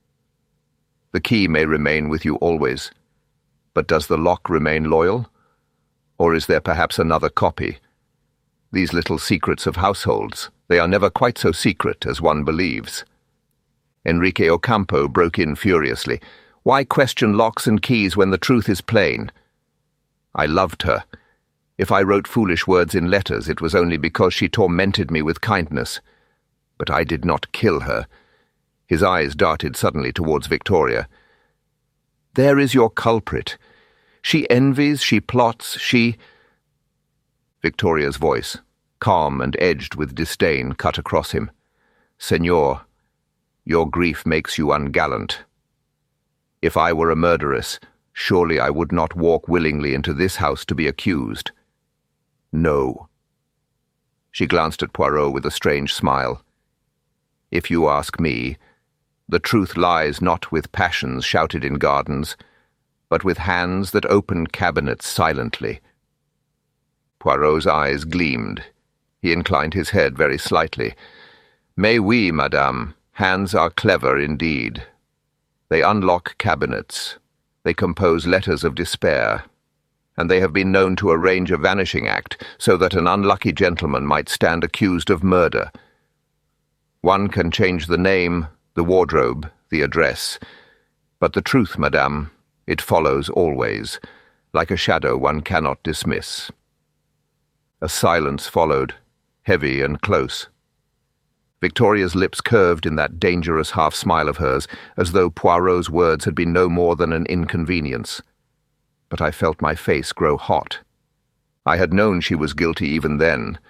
The key may remain with you always, but does the lock remain loyal? Or is there perhaps another copy? These little secrets of households, they are never quite so secret as one believes." Enrique Ocampo broke in furiously. "Why question locks and keys when the truth is plain?" I loved her. If I wrote foolish words in letters, it was only because she tormented me with kindness. But I did not kill her. His eyes darted suddenly towards Victoria. "There is your culprit. She envies, she plots, she—" Victoria's voice, calm and edged with disdain, cut across him. "Señor, your grief makes you ungallant. If I were a murderess, surely I would not walk willingly into this house to be accused. No." She glanced at Poirot with a strange smile. "If you ask me, the truth lies not with passions shouted in gardens, but with hands that open cabinets silently." Poirot's eyes gleamed. He inclined his head very slightly. "Mais oui, madame, hands are clever indeed. They unlock cabinets. They compose letters of despair. And they have been known to arrange a vanishing act so that an unlucky gentleman might stand accused of murder. One can change the name, the wardrobe, the address. But the truth, madame, it follows always, like a shadow one cannot dismiss." A silence followed, heavy and close. Victoria's lips curved in that dangerous half-smile of hers, as though Poirot's words had been no more than an inconvenience. But I felt my face grow hot. I had known she was guilty even then,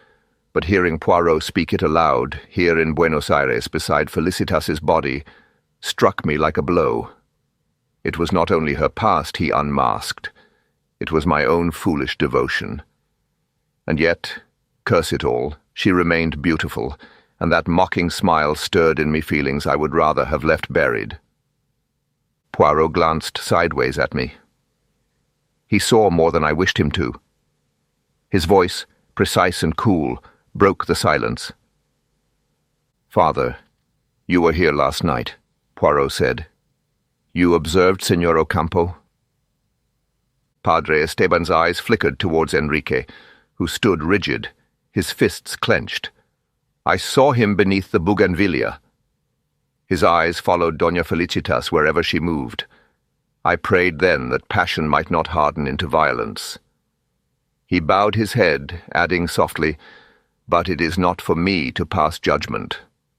but hearing Poirot speak it aloud, here in Buenos Aires beside Felicitas's body, struck me like a blow. It was not only her past he unmasked, it was my own foolish devotion. And yet, curse it all, she remained beautiful, and that mocking smile stirred in me feelings I would rather have left buried. Poirot glanced sideways at me. He saw more than I wished him to. His voice, precise and cool, broke the silence. "Father, you were here last night," Poirot said. "You observed Señor Ocampo?" Padre Esteban's eyes flickered towards Enrique, who stood rigid, his fists clenched. "I saw him beneath the bougainvillea." His eyes followed Doña Felicitas wherever she moved. I prayed then that passion might not harden into violence. He bowed his head, adding softly, "But it is not for me to pass judgment."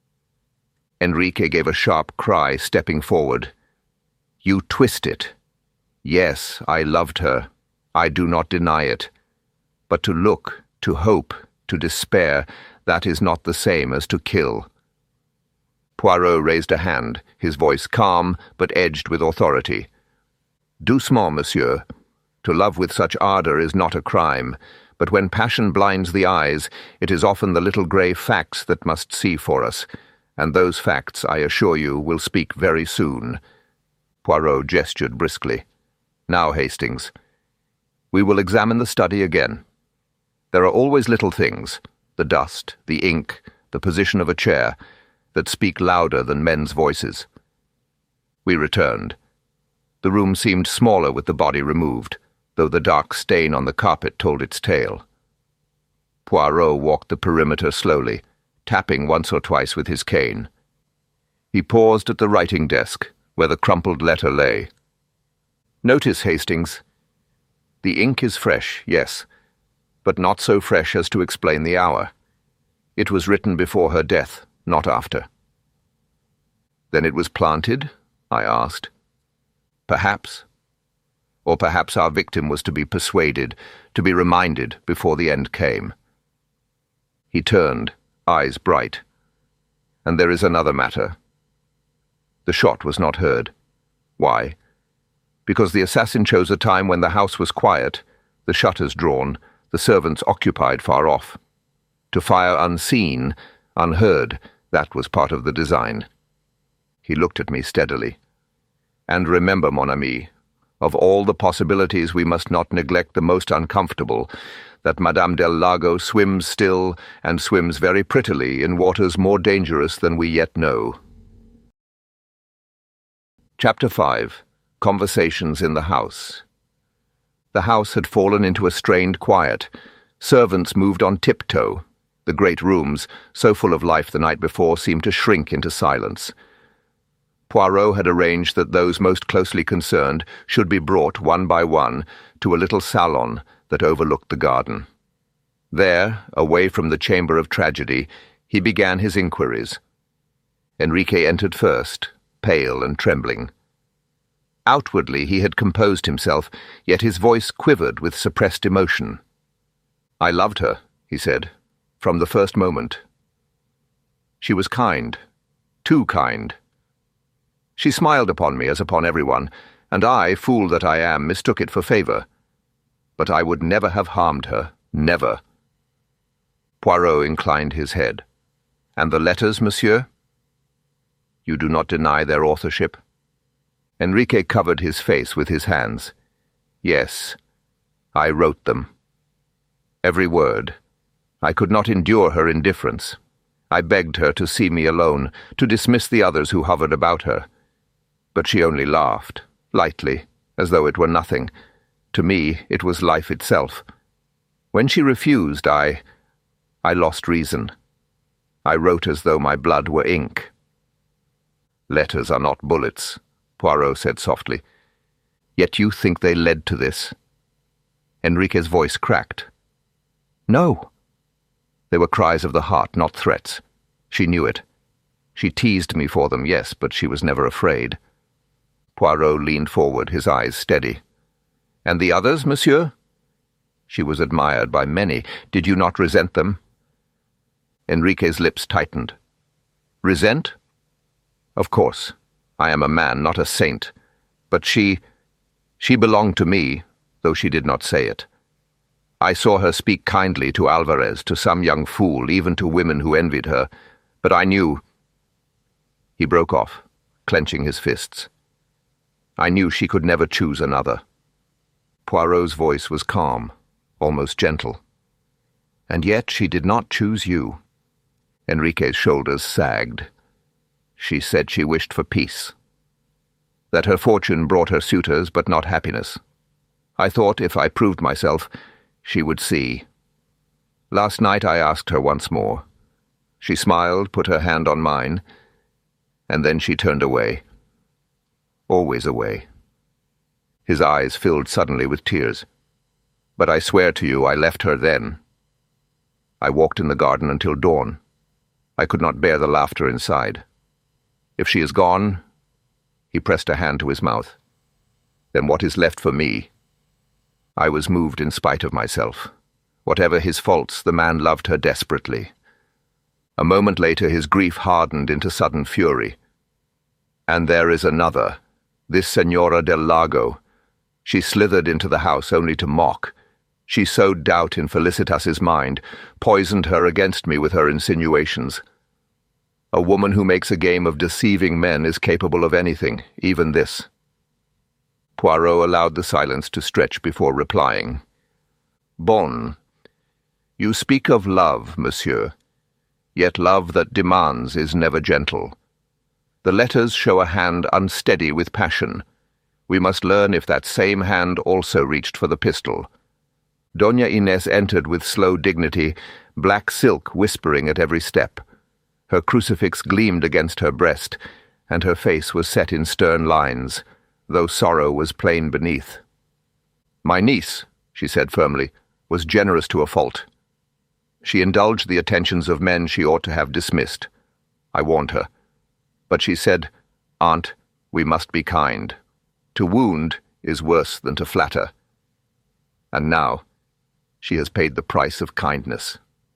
Enrique gave a sharp cry, stepping forward. "You twist it. Yes, I loved her. I do not deny it. But to look, to hope, to despair, that is not the same as to kill." Poirot raised a hand, his voice calm but edged with authority. "Doucement, monsieur. To love with such ardour is not a crime, but when passion blinds the eyes, it is often the little grey facts that must see for us, and those facts, I assure you, will speak very soon." Poirot gestured briskly. "Now, Hastings, we will examine the study again. There are always little things, the dust, the ink, the position of a chair, that speak louder than men's voices." We returned. The room seemed smaller with the body removed, though the dark stain on the carpet told its tale. Poirot walked the perimeter slowly, tapping once or twice with his cane. He paused at the writing desk, where the crumpled letter lay. "Notice, Hastings. The ink is fresh, yes, but not so fresh as to explain the hour. It was written before her death, not after." "Then it was planted?" I asked. "Perhaps. Or perhaps our victim was to be persuaded, to be reminded before the end came." He turned, eyes bright. "And there is another matter. The shot was not heard. Why? Because the assassin chose a time when the house was quiet, the shutters drawn, the servants occupied far off. To fire unseen, unheard, that was part of the design." He looked at me steadily. "And remember, mon ami, of all the possibilities we must not neglect the most uncomfortable, that Madame del Lago swims still, and swims very prettily, in waters more dangerous than we yet know." Chapter five. Conversations in the House. The house had fallen into a strained quiet. Servants moved on tiptoe. The great rooms, so full of life the night before, seemed to shrink into silence. Poirot had arranged that those most closely concerned should be brought one by one to a little salon that overlooked the garden. There, away from the chamber of tragedy, he began his inquiries. Enrique entered first, pale and trembling. Outwardly he had composed himself, yet his voice quivered with suppressed emotion. "I loved her," he said, "from the first moment. She was kind, too kind. She smiled upon me as upon everyone, and I, fool that I am, mistook it for favour. But I would never have harmed her, never." Poirot inclined his head. "And the letters, monsieur? You do not deny their authorship?" Enrique covered his face with his hands. "Yes, I wrote them. Every word. I could not endure her indifference. I begged her to see me alone, to dismiss the others who hovered about her. But she only laughed, lightly, as though it were nothing. To me, it was life itself. When she refused, I... I lost reason. I wrote as though my blood were ink." "Letters are not bullets," Poirot said softly. "Yet you think they led to this?" Enrique's voice cracked. "No." They were cries of the heart, not threats. She knew it. She teased me for them, yes, but she was never afraid. Poirot leaned forward, his eyes steady. "And the others, monsieur?" "She was admired by many. Did you not resent them?" Enrique's lips tightened. Resent? Of course. I am a man, not a saint. But she... she belonged to me, though she did not say it. I saw her speak kindly to Alvarez, to some young fool, even to women who envied her, but I knew... He broke off, clenching his fists. I knew she could never choose another. Poirot's voice was calm, almost gentle. And yet she did not choose you. Enrique's shoulders sagged. She said she wished for peace. That her fortune brought her suitors, but not happiness. I thought if I proved myself, she would see. Last night I asked her once more. She smiled, put her hand on mine, and then she turned away. Always away. His eyes filled suddenly with tears. But I swear to you I left her then. I walked in the garden until dawn. I could not bear the laughter inside. If she is gone... He pressed a hand to his mouth. Then what is left for me? I was moved in spite of myself. Whatever his faults, the man loved her desperately. A moment later his grief hardened into sudden fury. And there is another, this Senora del Lago. She slithered into the house only to mock. She sowed doubt in Felicitas's mind, poisoned her against me with her insinuations. A woman who makes a game of deceiving men is capable of anything, even this. Poirot allowed the silence to stretch before replying. Bon. You speak of love, monsieur. Yet love that demands is never gentle. The letters show a hand unsteady with passion. We must learn if that same hand also reached for the pistol. Doña Inés entered with slow dignity, black silk whispering at every step. Her crucifix gleamed against her breast, and her face was set in stern lines, though sorrow was plain beneath. My niece, she said firmly, was generous to a fault. She indulged the attentions of men she ought to have dismissed. I warned her. But she said, Aunt, we must be kind. To wound is worse than to flatter. And now she has paid the price of kindness.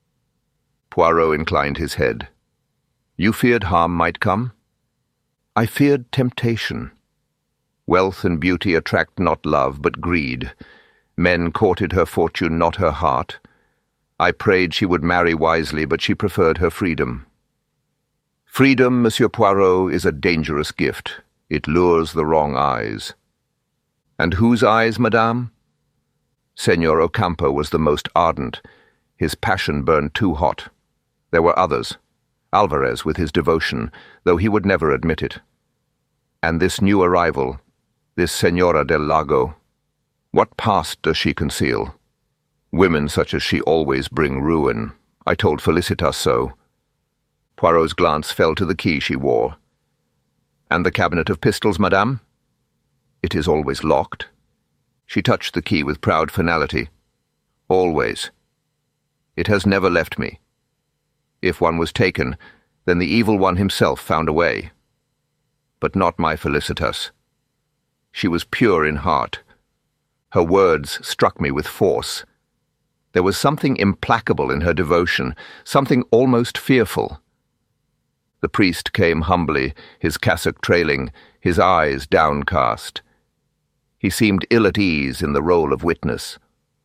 Poirot inclined his head. You feared harm might come? I feared temptation. Wealth and beauty attract not love, but greed. Men courted her fortune, not her heart. I prayed she would marry wisely, but she preferred her freedom. Freedom, Monsieur Poirot, is a dangerous gift. It lures the wrong eyes. And whose eyes, madame? Senor Ocampo was the most ardent. His passion burned too hot. There were others. Alvarez with his devotion, though he would never admit it. And this new arrival, this Senora del Lago, what past does she conceal? Women such as she always bring ruin. I told Felicitas so. Poirot's glance fell to the key she wore. And the cabinet of pistols, madame? It is always locked. She touched the key with proud finality. Always. It has never left me. If one was taken, then the evil one himself found a way. But not my Felicitas. She was pure in heart. Her words struck me with force. There was something implacable in her devotion, something almost fearful. The priest came humbly, his cassock trailing, his eyes downcast. He seemed ill at ease in the role of witness.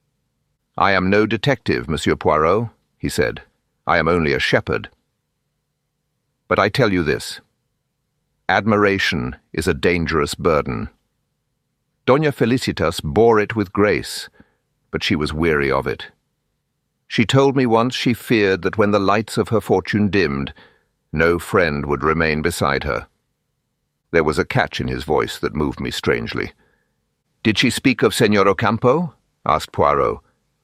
I am no detective, Monsieur Poirot, he said. I am only a shepherd. But I tell you this. Admiration is a dangerous burden. Doña Felicitas bore it with grace, but she was weary of it. She told me once she feared that when the lights of her fortune dimmed, no friend would remain beside her. There was a catch in his voice that moved me strangely. Did she speak of Senor Ocampo? Asked Poirot.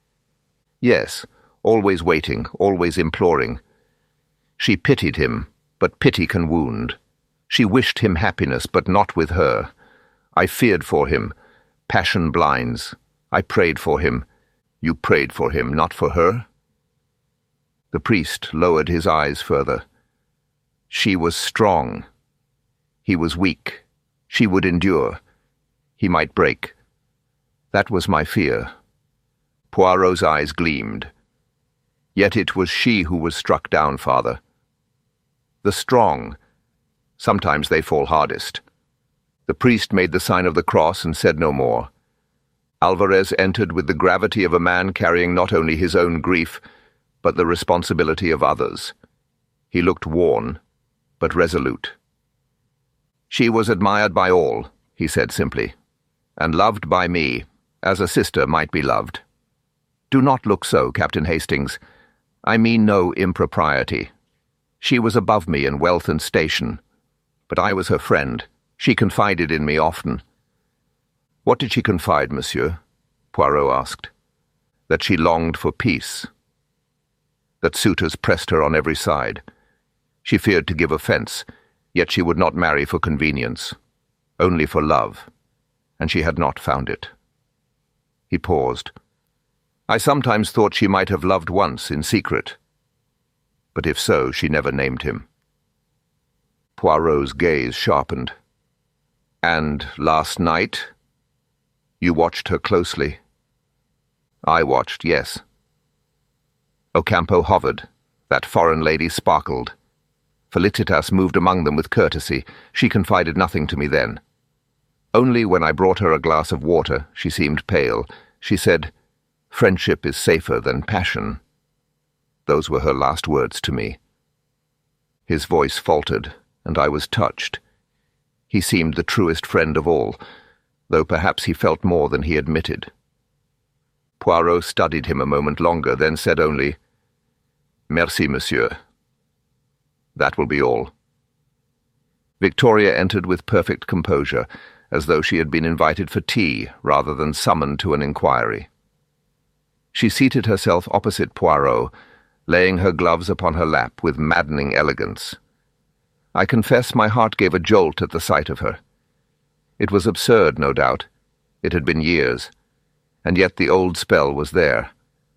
Yes, always waiting, always imploring. She pitied him, but pity can wound. She wished him happiness, but not with her. I feared for him. Passion blinds. I prayed for him. You prayed for him, not for her? The priest lowered his eyes further. She was strong. He was weak. She would endure. He might break. That was my fear. Poirot's eyes gleamed. Yet it was she who was struck down, father. The strong, sometimes they fall hardest. The priest made the sign of the cross and said no more. Alvarez entered with the gravity of a man carrying not only his own grief, but the responsibility of others. He looked worn, but resolute. She was admired by all, he said simply, and loved by me, as a sister might be loved. Do not look so, Captain Hastings. I mean no impropriety. She was above me in wealth and station, but I was her friend. She confided in me often. What did she confide, monsieur? Poirot asked. That she longed for peace. That suitors pressed her on every side. She feared to give offence, yet she would not marry for convenience, only for love, and she had not found it. He paused. I sometimes thought she might have loved once in secret, but if so, she never named him. Poirot's gaze sharpened. And last night, you watched her closely. I watched, yes. Ocampo hovered. That foreign lady sparkled. Felicitas moved among them with courtesy. She confided nothing to me then. Only when I brought her a glass of water, she seemed pale. She said, "Friendship is safer than passion." Those were her last words to me. His voice faltered, and I was touched. He seemed the truest friend of all, though perhaps he felt more than he admitted. Poirot studied him a moment longer, then said only, "Merci, monsieur. That will be all." Victoria entered with perfect composure, as though she had been invited for tea rather than summoned to an inquiry. She seated herself opposite Poirot, laying her gloves upon her lap with maddening elegance. I confess my heart gave a jolt at the sight of her. It was absurd, no doubt. It had been years, and yet the old spell was there.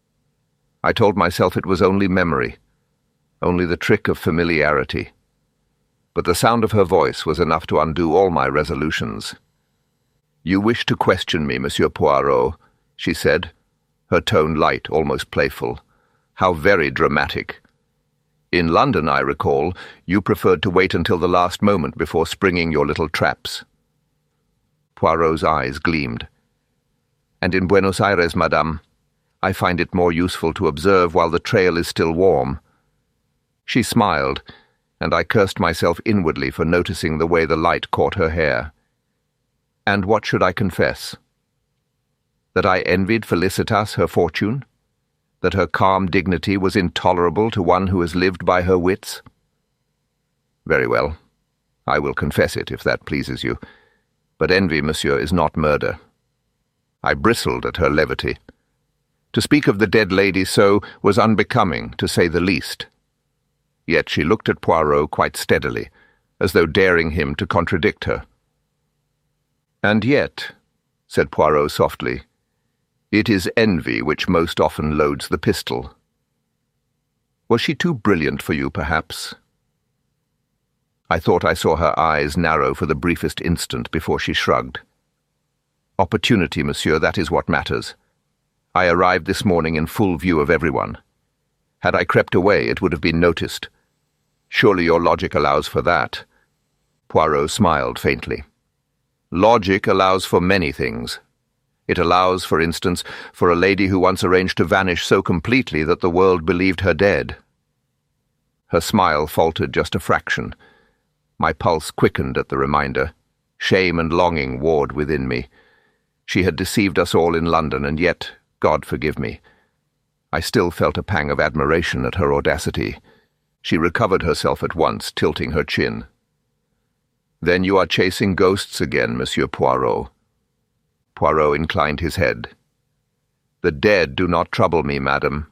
I told myself it was only memory, only the trick of familiarity. But the sound of her voice was enough to undo all my resolutions. "You wish to question me, Monsieur Poirot," she said, her tone light, almost playful. "How very dramatic. In London, I recall, you preferred to wait until the last moment before springing your little traps." Poirot's eyes gleamed. "And in Buenos Aires, madame, I find it more useful to observe while the trail is still warm." She smiled, and I cursed myself inwardly for noticing the way the light caught her hair. And what should I confess? That I envied Felicitas her fortune? That her calm dignity was intolerable to one who has lived by her wits? Very well. I will confess it, if that pleases you. But envy, monsieur, is not murder. I bristled at her levity. To speak of the dead lady so was unbecoming, to say the least. Yet she looked at Poirot quite steadily, as though daring him to contradict her. "And yet," said Poirot softly, "it is envy which most often loads the pistol. Was she too brilliant for you, perhaps?" I thought I saw her eyes narrow for the briefest instant before she shrugged. "Opportunity, monsieur, that is what matters. I arrived this morning in full view of everyone. Had I crept away, it would have been noticed. Surely your logic allows for that." Poirot smiled faintly. "Logic allows for many things. It allows, for instance, for a lady who once arranged to vanish so completely that the world believed her dead." Her smile faltered just a fraction. My pulse quickened at the reminder. Shame and longing warred within me. She had deceived us all in London, and yet, God forgive me, I still felt a pang of admiration at her audacity. She recovered herself at once, tilting her chin. "Then you are chasing ghosts again, Monsieur Poirot." Poirot inclined his head. "The dead do not trouble me, madam.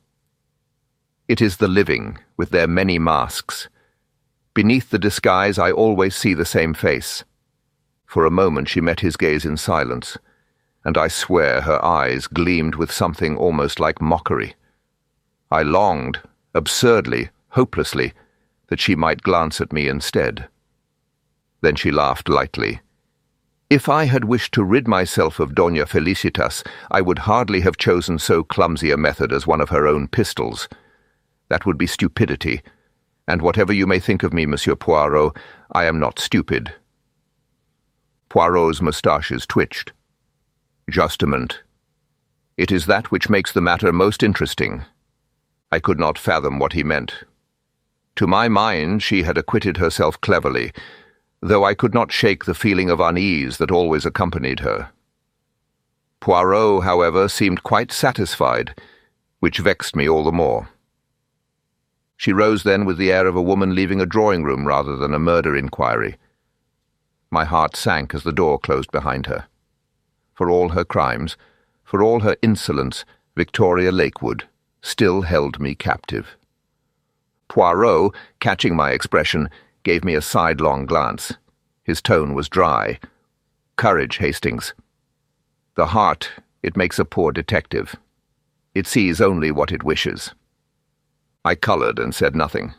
It is the living, with their many masks. Beneath the disguise I always see the same face." For a moment she met his gaze in silence, and I swear her eyes gleamed with something almost like mockery. I longed, absurdly, hopelessly, that she might glance at me instead. Then she laughed lightly. "If I had wished to rid myself of Doña Felicitas, I would hardly have chosen so clumsy a method as one of her own pistols. That would be stupidity. And whatever you may think of me, Monsieur Poirot, I am not stupid. Poirot's moustaches twitched. Justement. It is that which makes the matter most interesting. I could not fathom what he meant. To my mind, she had acquitted herself cleverly, though I could not shake the feeling of unease that always accompanied her. Poirot, however, seemed quite satisfied, which vexed me all the more. She rose then with the air of a woman leaving a drawing-room rather than a murder inquiry. My heart sank as the door closed behind her. For all her crimes, for all her insolence, Victoria Lakewood still held me captive. Poirot, catching my expression, gave me a sidelong glance. His tone was dry. Courage, Hastings. The heart, it makes a poor detective. It sees only what it wishes. I coloured and said nothing.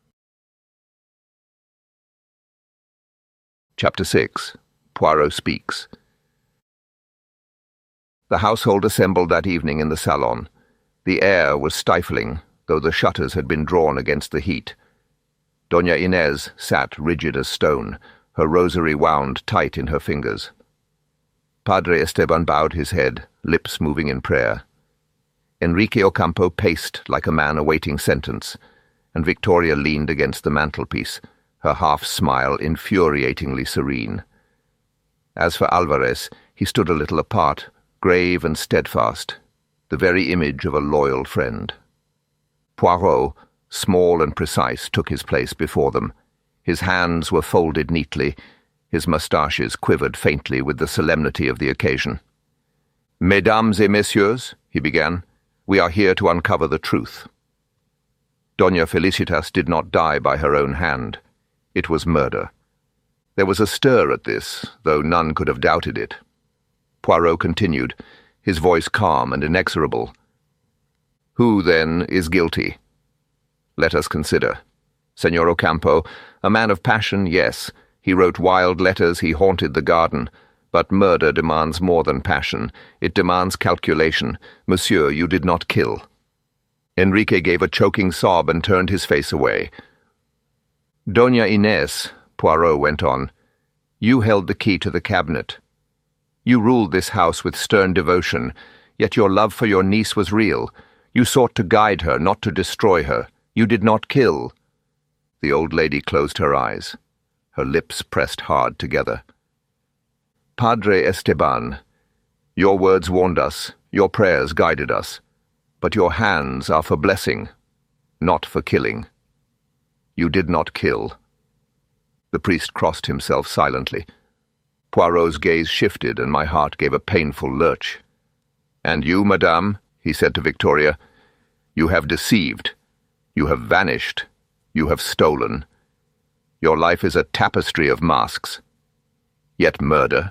Chapter six. Poirot Speaks. The household assembled that evening in the salon. The air was stifling, though the shutters had been drawn against the heat. Doña Inés sat rigid as stone, her rosary wound tight in her fingers. Padre Esteban bowed his head, lips moving in prayer. Enrique Ocampo paced like a man awaiting sentence, and Victoria leaned against the mantelpiece, her half-smile infuriatingly serene. As for Alvarez, he stood a little apart, grave and steadfast, the very image of a loyal friend. Poirot, small and precise, took his place before them. His hands were folded neatly, his moustaches quivered faintly with the solemnity of the occasion. "Mesdames et messieurs," he began, "we are here to uncover the truth. Doña Felicitas did not die by her own hand. It was murder." There was a stir at this, though none could have doubted it. Poirot continued, his voice calm and inexorable. "Who, then, is guilty? Let us consider. Senor Ocampo, a man of passion, yes. He wrote wild letters, he haunted the garden. But murder demands more than passion. It demands calculation. Monsieur, you did not kill." Enrique gave a choking sob and turned his face away. "Doña Inés," Poirot went on, "you held the key to the cabinet. You ruled this house with stern devotion, yet your love for your niece was real. You sought to guide her, not to destroy her. You did not kill." The old lady closed her eyes. Her lips pressed hard together. "Padre Esteban, your words warned us, your prayers guided us, but your hands are for blessing, not for killing. You did not kill." The priest crossed himself silently. Poirot's gaze shifted, and my heart gave a painful lurch. "And you, madame," he said to Victoria, "you have deceived. You have vanished. You have stolen. Your life is a tapestry of masks. Yet murder?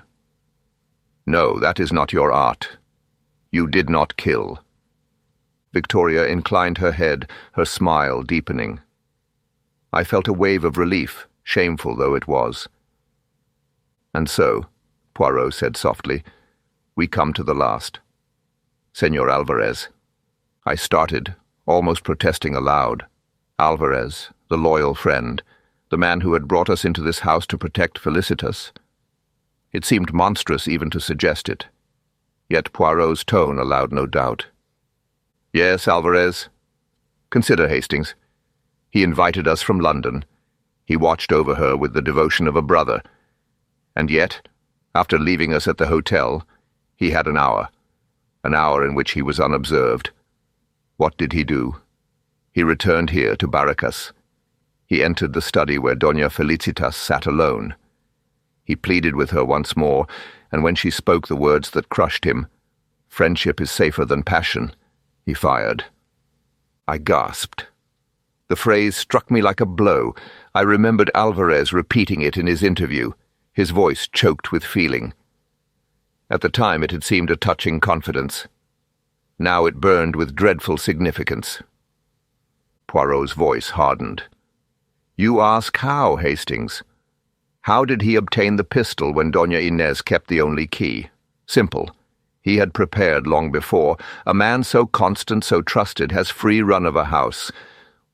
No, that is not your art. You did not kill." Victoria inclined her head, her smile deepening. I felt a wave of relief, shameful though it was. "And so," Poirot said softly, "we come to the last. Senor Alvarez." I started, almost protesting aloud. Alvarez, the loyal friend, the man who had brought us into this house to protect Felicitas. It seemed monstrous even to suggest it. Yet Poirot's tone allowed no doubt. "Yes, Alvarez. Consider, Hastings. He invited us from London. He watched over her with the devotion of a brother. And yet, after leaving us at the hotel, he had an hour, an hour in which he was unobserved. What did he do? He returned here to Barracas. He entered the study where Doña Felicitas sat alone. He pleaded with her once more, and when she spoke the words that crushed him, "Friendship is safer than passion," he fired. I gasped. The phrase struck me like a blow. I remembered Alvarez repeating it in his interview, his voice choked with feeling. At the time it had seemed a touching confidence. Now it burned with dreadful significance. Poirot's voice hardened. "You ask how, Hastings? How did he obtain the pistol when Doña Inés kept the only key? Simple. He had prepared long before. A man so constant, so trusted, has free run of a house.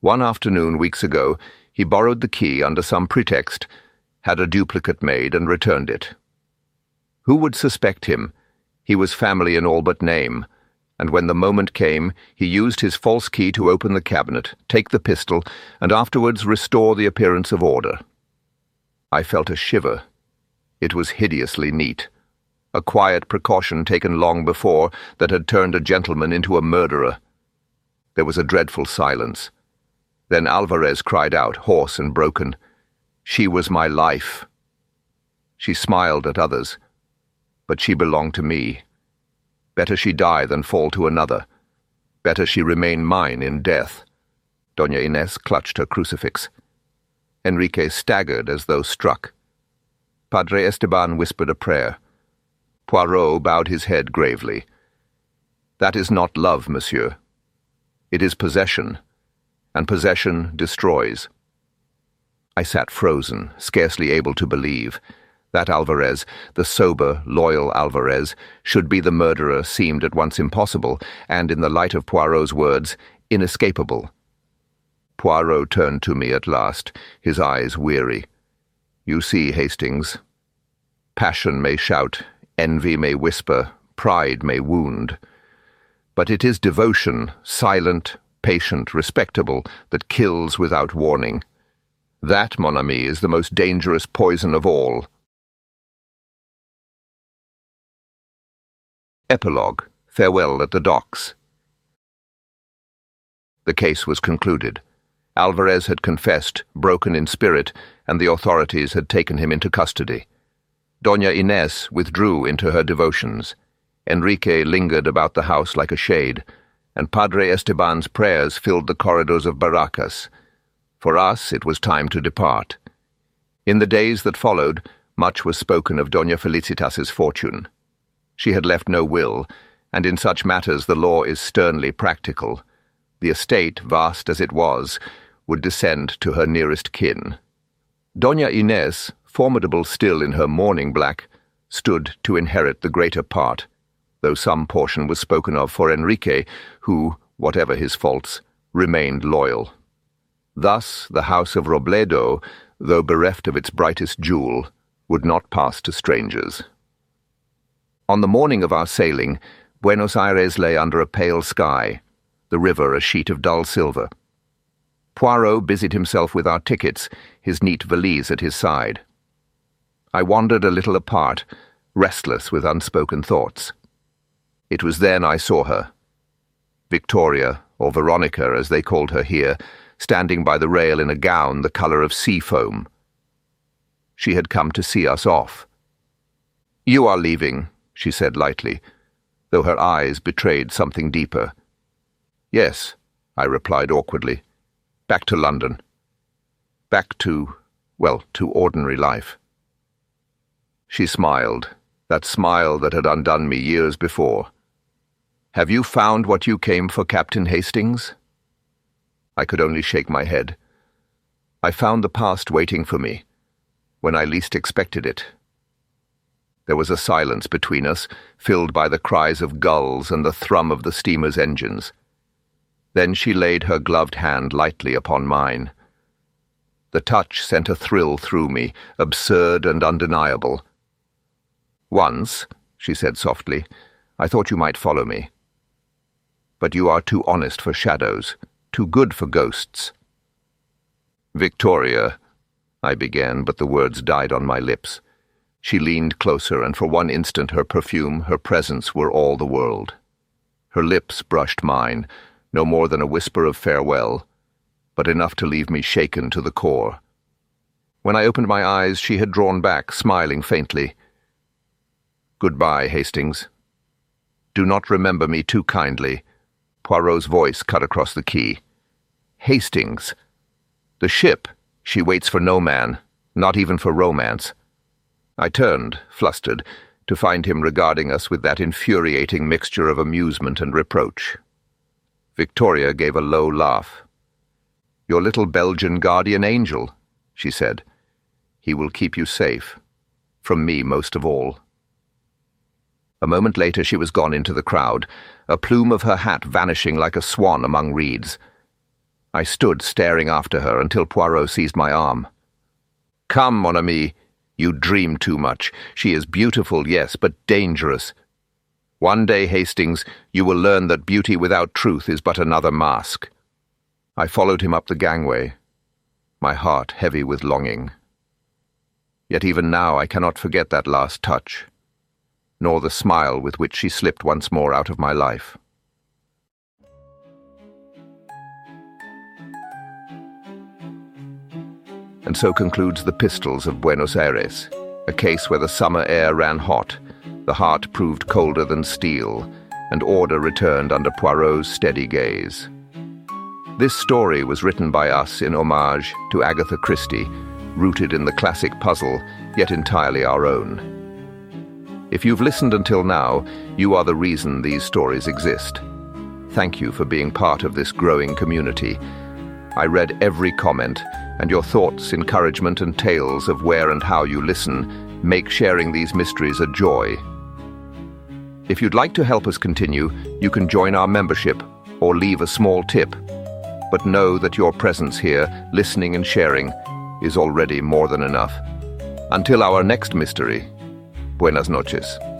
One afternoon weeks ago, he borrowed the key under some pretext, had a duplicate made, and returned it. Who would suspect him? He was family in all but name, and when the moment came, he used his false key to open the cabinet, take the pistol, and afterwards restore the appearance of order. I felt a shiver. It was hideously neat. A quiet precaution taken long before that had turned a gentleman into a murderer. There was a dreadful silence. Then Alvarez cried out, hoarse and broken, "She was my life." She smiled at others, but she belonged to me. Better she die than fall to another. Better she remain mine in death. Doña Inés clutched her crucifix. Enrique staggered as though struck. Padre Esteban whispered a prayer. Poirot bowed his head gravely. "That is not love, monsieur. It is possession, and possession destroys." I sat frozen, scarcely able to believe. That Alvarez, the sober, loyal Alvarez, should be the murderer seemed at once impossible, and, in the light of Poirot's words, inescapable. Poirot turned to me at last, his eyes weary. "You see, Hastings, passion may shout, envy may whisper, pride may wound. But it is devotion, silent, patient, respectable, that kills without warning. That, mon ami, is the most dangerous poison of all." Epilogue. Farewell at the docks. The case was concluded. Alvarez had confessed, broken in spirit, and the authorities had taken him into custody. Doña Inés withdrew into her devotions. Enrique lingered about the house like a shade, and Padre Esteban's prayers filled the corridors of Barracas. For us, it was time to depart. In the days that followed, much was spoken of Doña Felicitas's fortune. She had left no will, and in such matters the law is sternly practical. The estate, vast as it was, would descend to her nearest kin. Doña Inés, formidable still in her mourning black, stood to inherit the greater part, though some portion was spoken of for Enrique, who, whatever his faults, remained loyal. Thus the house of Robledo, though bereft of its brightest jewel, would not pass to strangers. On the morning of our sailing, Buenos Aires lay under a pale sky, the river a sheet of dull silver. Poirot busied himself with our tickets, his neat valise at his side. I wandered a little apart, restless with unspoken thoughts. It was then I saw her. Victoria, or Veronica as they called her here, standing by the rail in a gown the colour of sea foam. She had come to see us off. "You are leaving," she said lightly, though her eyes betrayed something deeper. "Yes," I replied awkwardly. "Back to London. Back to, well, to ordinary life." She smiled, that smile that had undone me years before. "Have you found what you came for, Captain Hastings?" I could only shake my head. I found the past waiting for me, when I least expected it. There was a silence between us, filled by the cries of gulls and the thrum of the steamer's engines. Then she laid her gloved hand lightly upon mine. The touch sent a thrill through me, absurd and undeniable. "Once," she said softly, "I thought you might follow me. But you are too honest for shadows, too good for ghosts." "Victoria," I began, but the words died on my lips. She leaned closer, and for one instant her perfume, her presence were all the world. Her lips brushed mine, no more than a whisper of farewell, but enough to leave me shaken to the core. When I opened my eyes, she had drawn back, smiling faintly. "Goodbye, Hastings. Do not remember me too kindly." Poirot's voice cut across the key. "Hastings! The ship, she waits for no man, not even for romance." I turned, flustered, to find him regarding us with that infuriating mixture of amusement and reproach. Victoria gave a low laugh. "Your little Belgian guardian angel," she said. "He will keep you safe. From me most of all." A moment later she was gone into the crowd, a plume of her hat vanishing like a swan among reeds. I stood staring after her until Poirot seized my arm. "Come, mon ami, you dream too much. She is beautiful, yes, but dangerous. One day, Hastings, you will learn that beauty without truth is but another mask." I followed him up the gangway, my heart heavy with longing. Yet even now I cannot forget that last touch, nor the smile with which she slipped once more out of my life. And so concludes The Pistols of Buenos Aires, a case where the summer air ran hot, the heart proved colder than steel, and order returned under Poirot's steady gaze. This story was written by us in homage to Agatha Christie, rooted in the classic puzzle, yet entirely our own. If you've listened until now, you are the reason these stories exist. Thank you for being part of this growing community. I read every comment, and your thoughts, encouragement, and tales of where and how you listen make sharing these mysteries a joy. If you'd like to help us continue, you can join our membership or leave a small tip. But know that your presence here, listening and sharing, is already more than enough. Until our next mystery, buenas noches.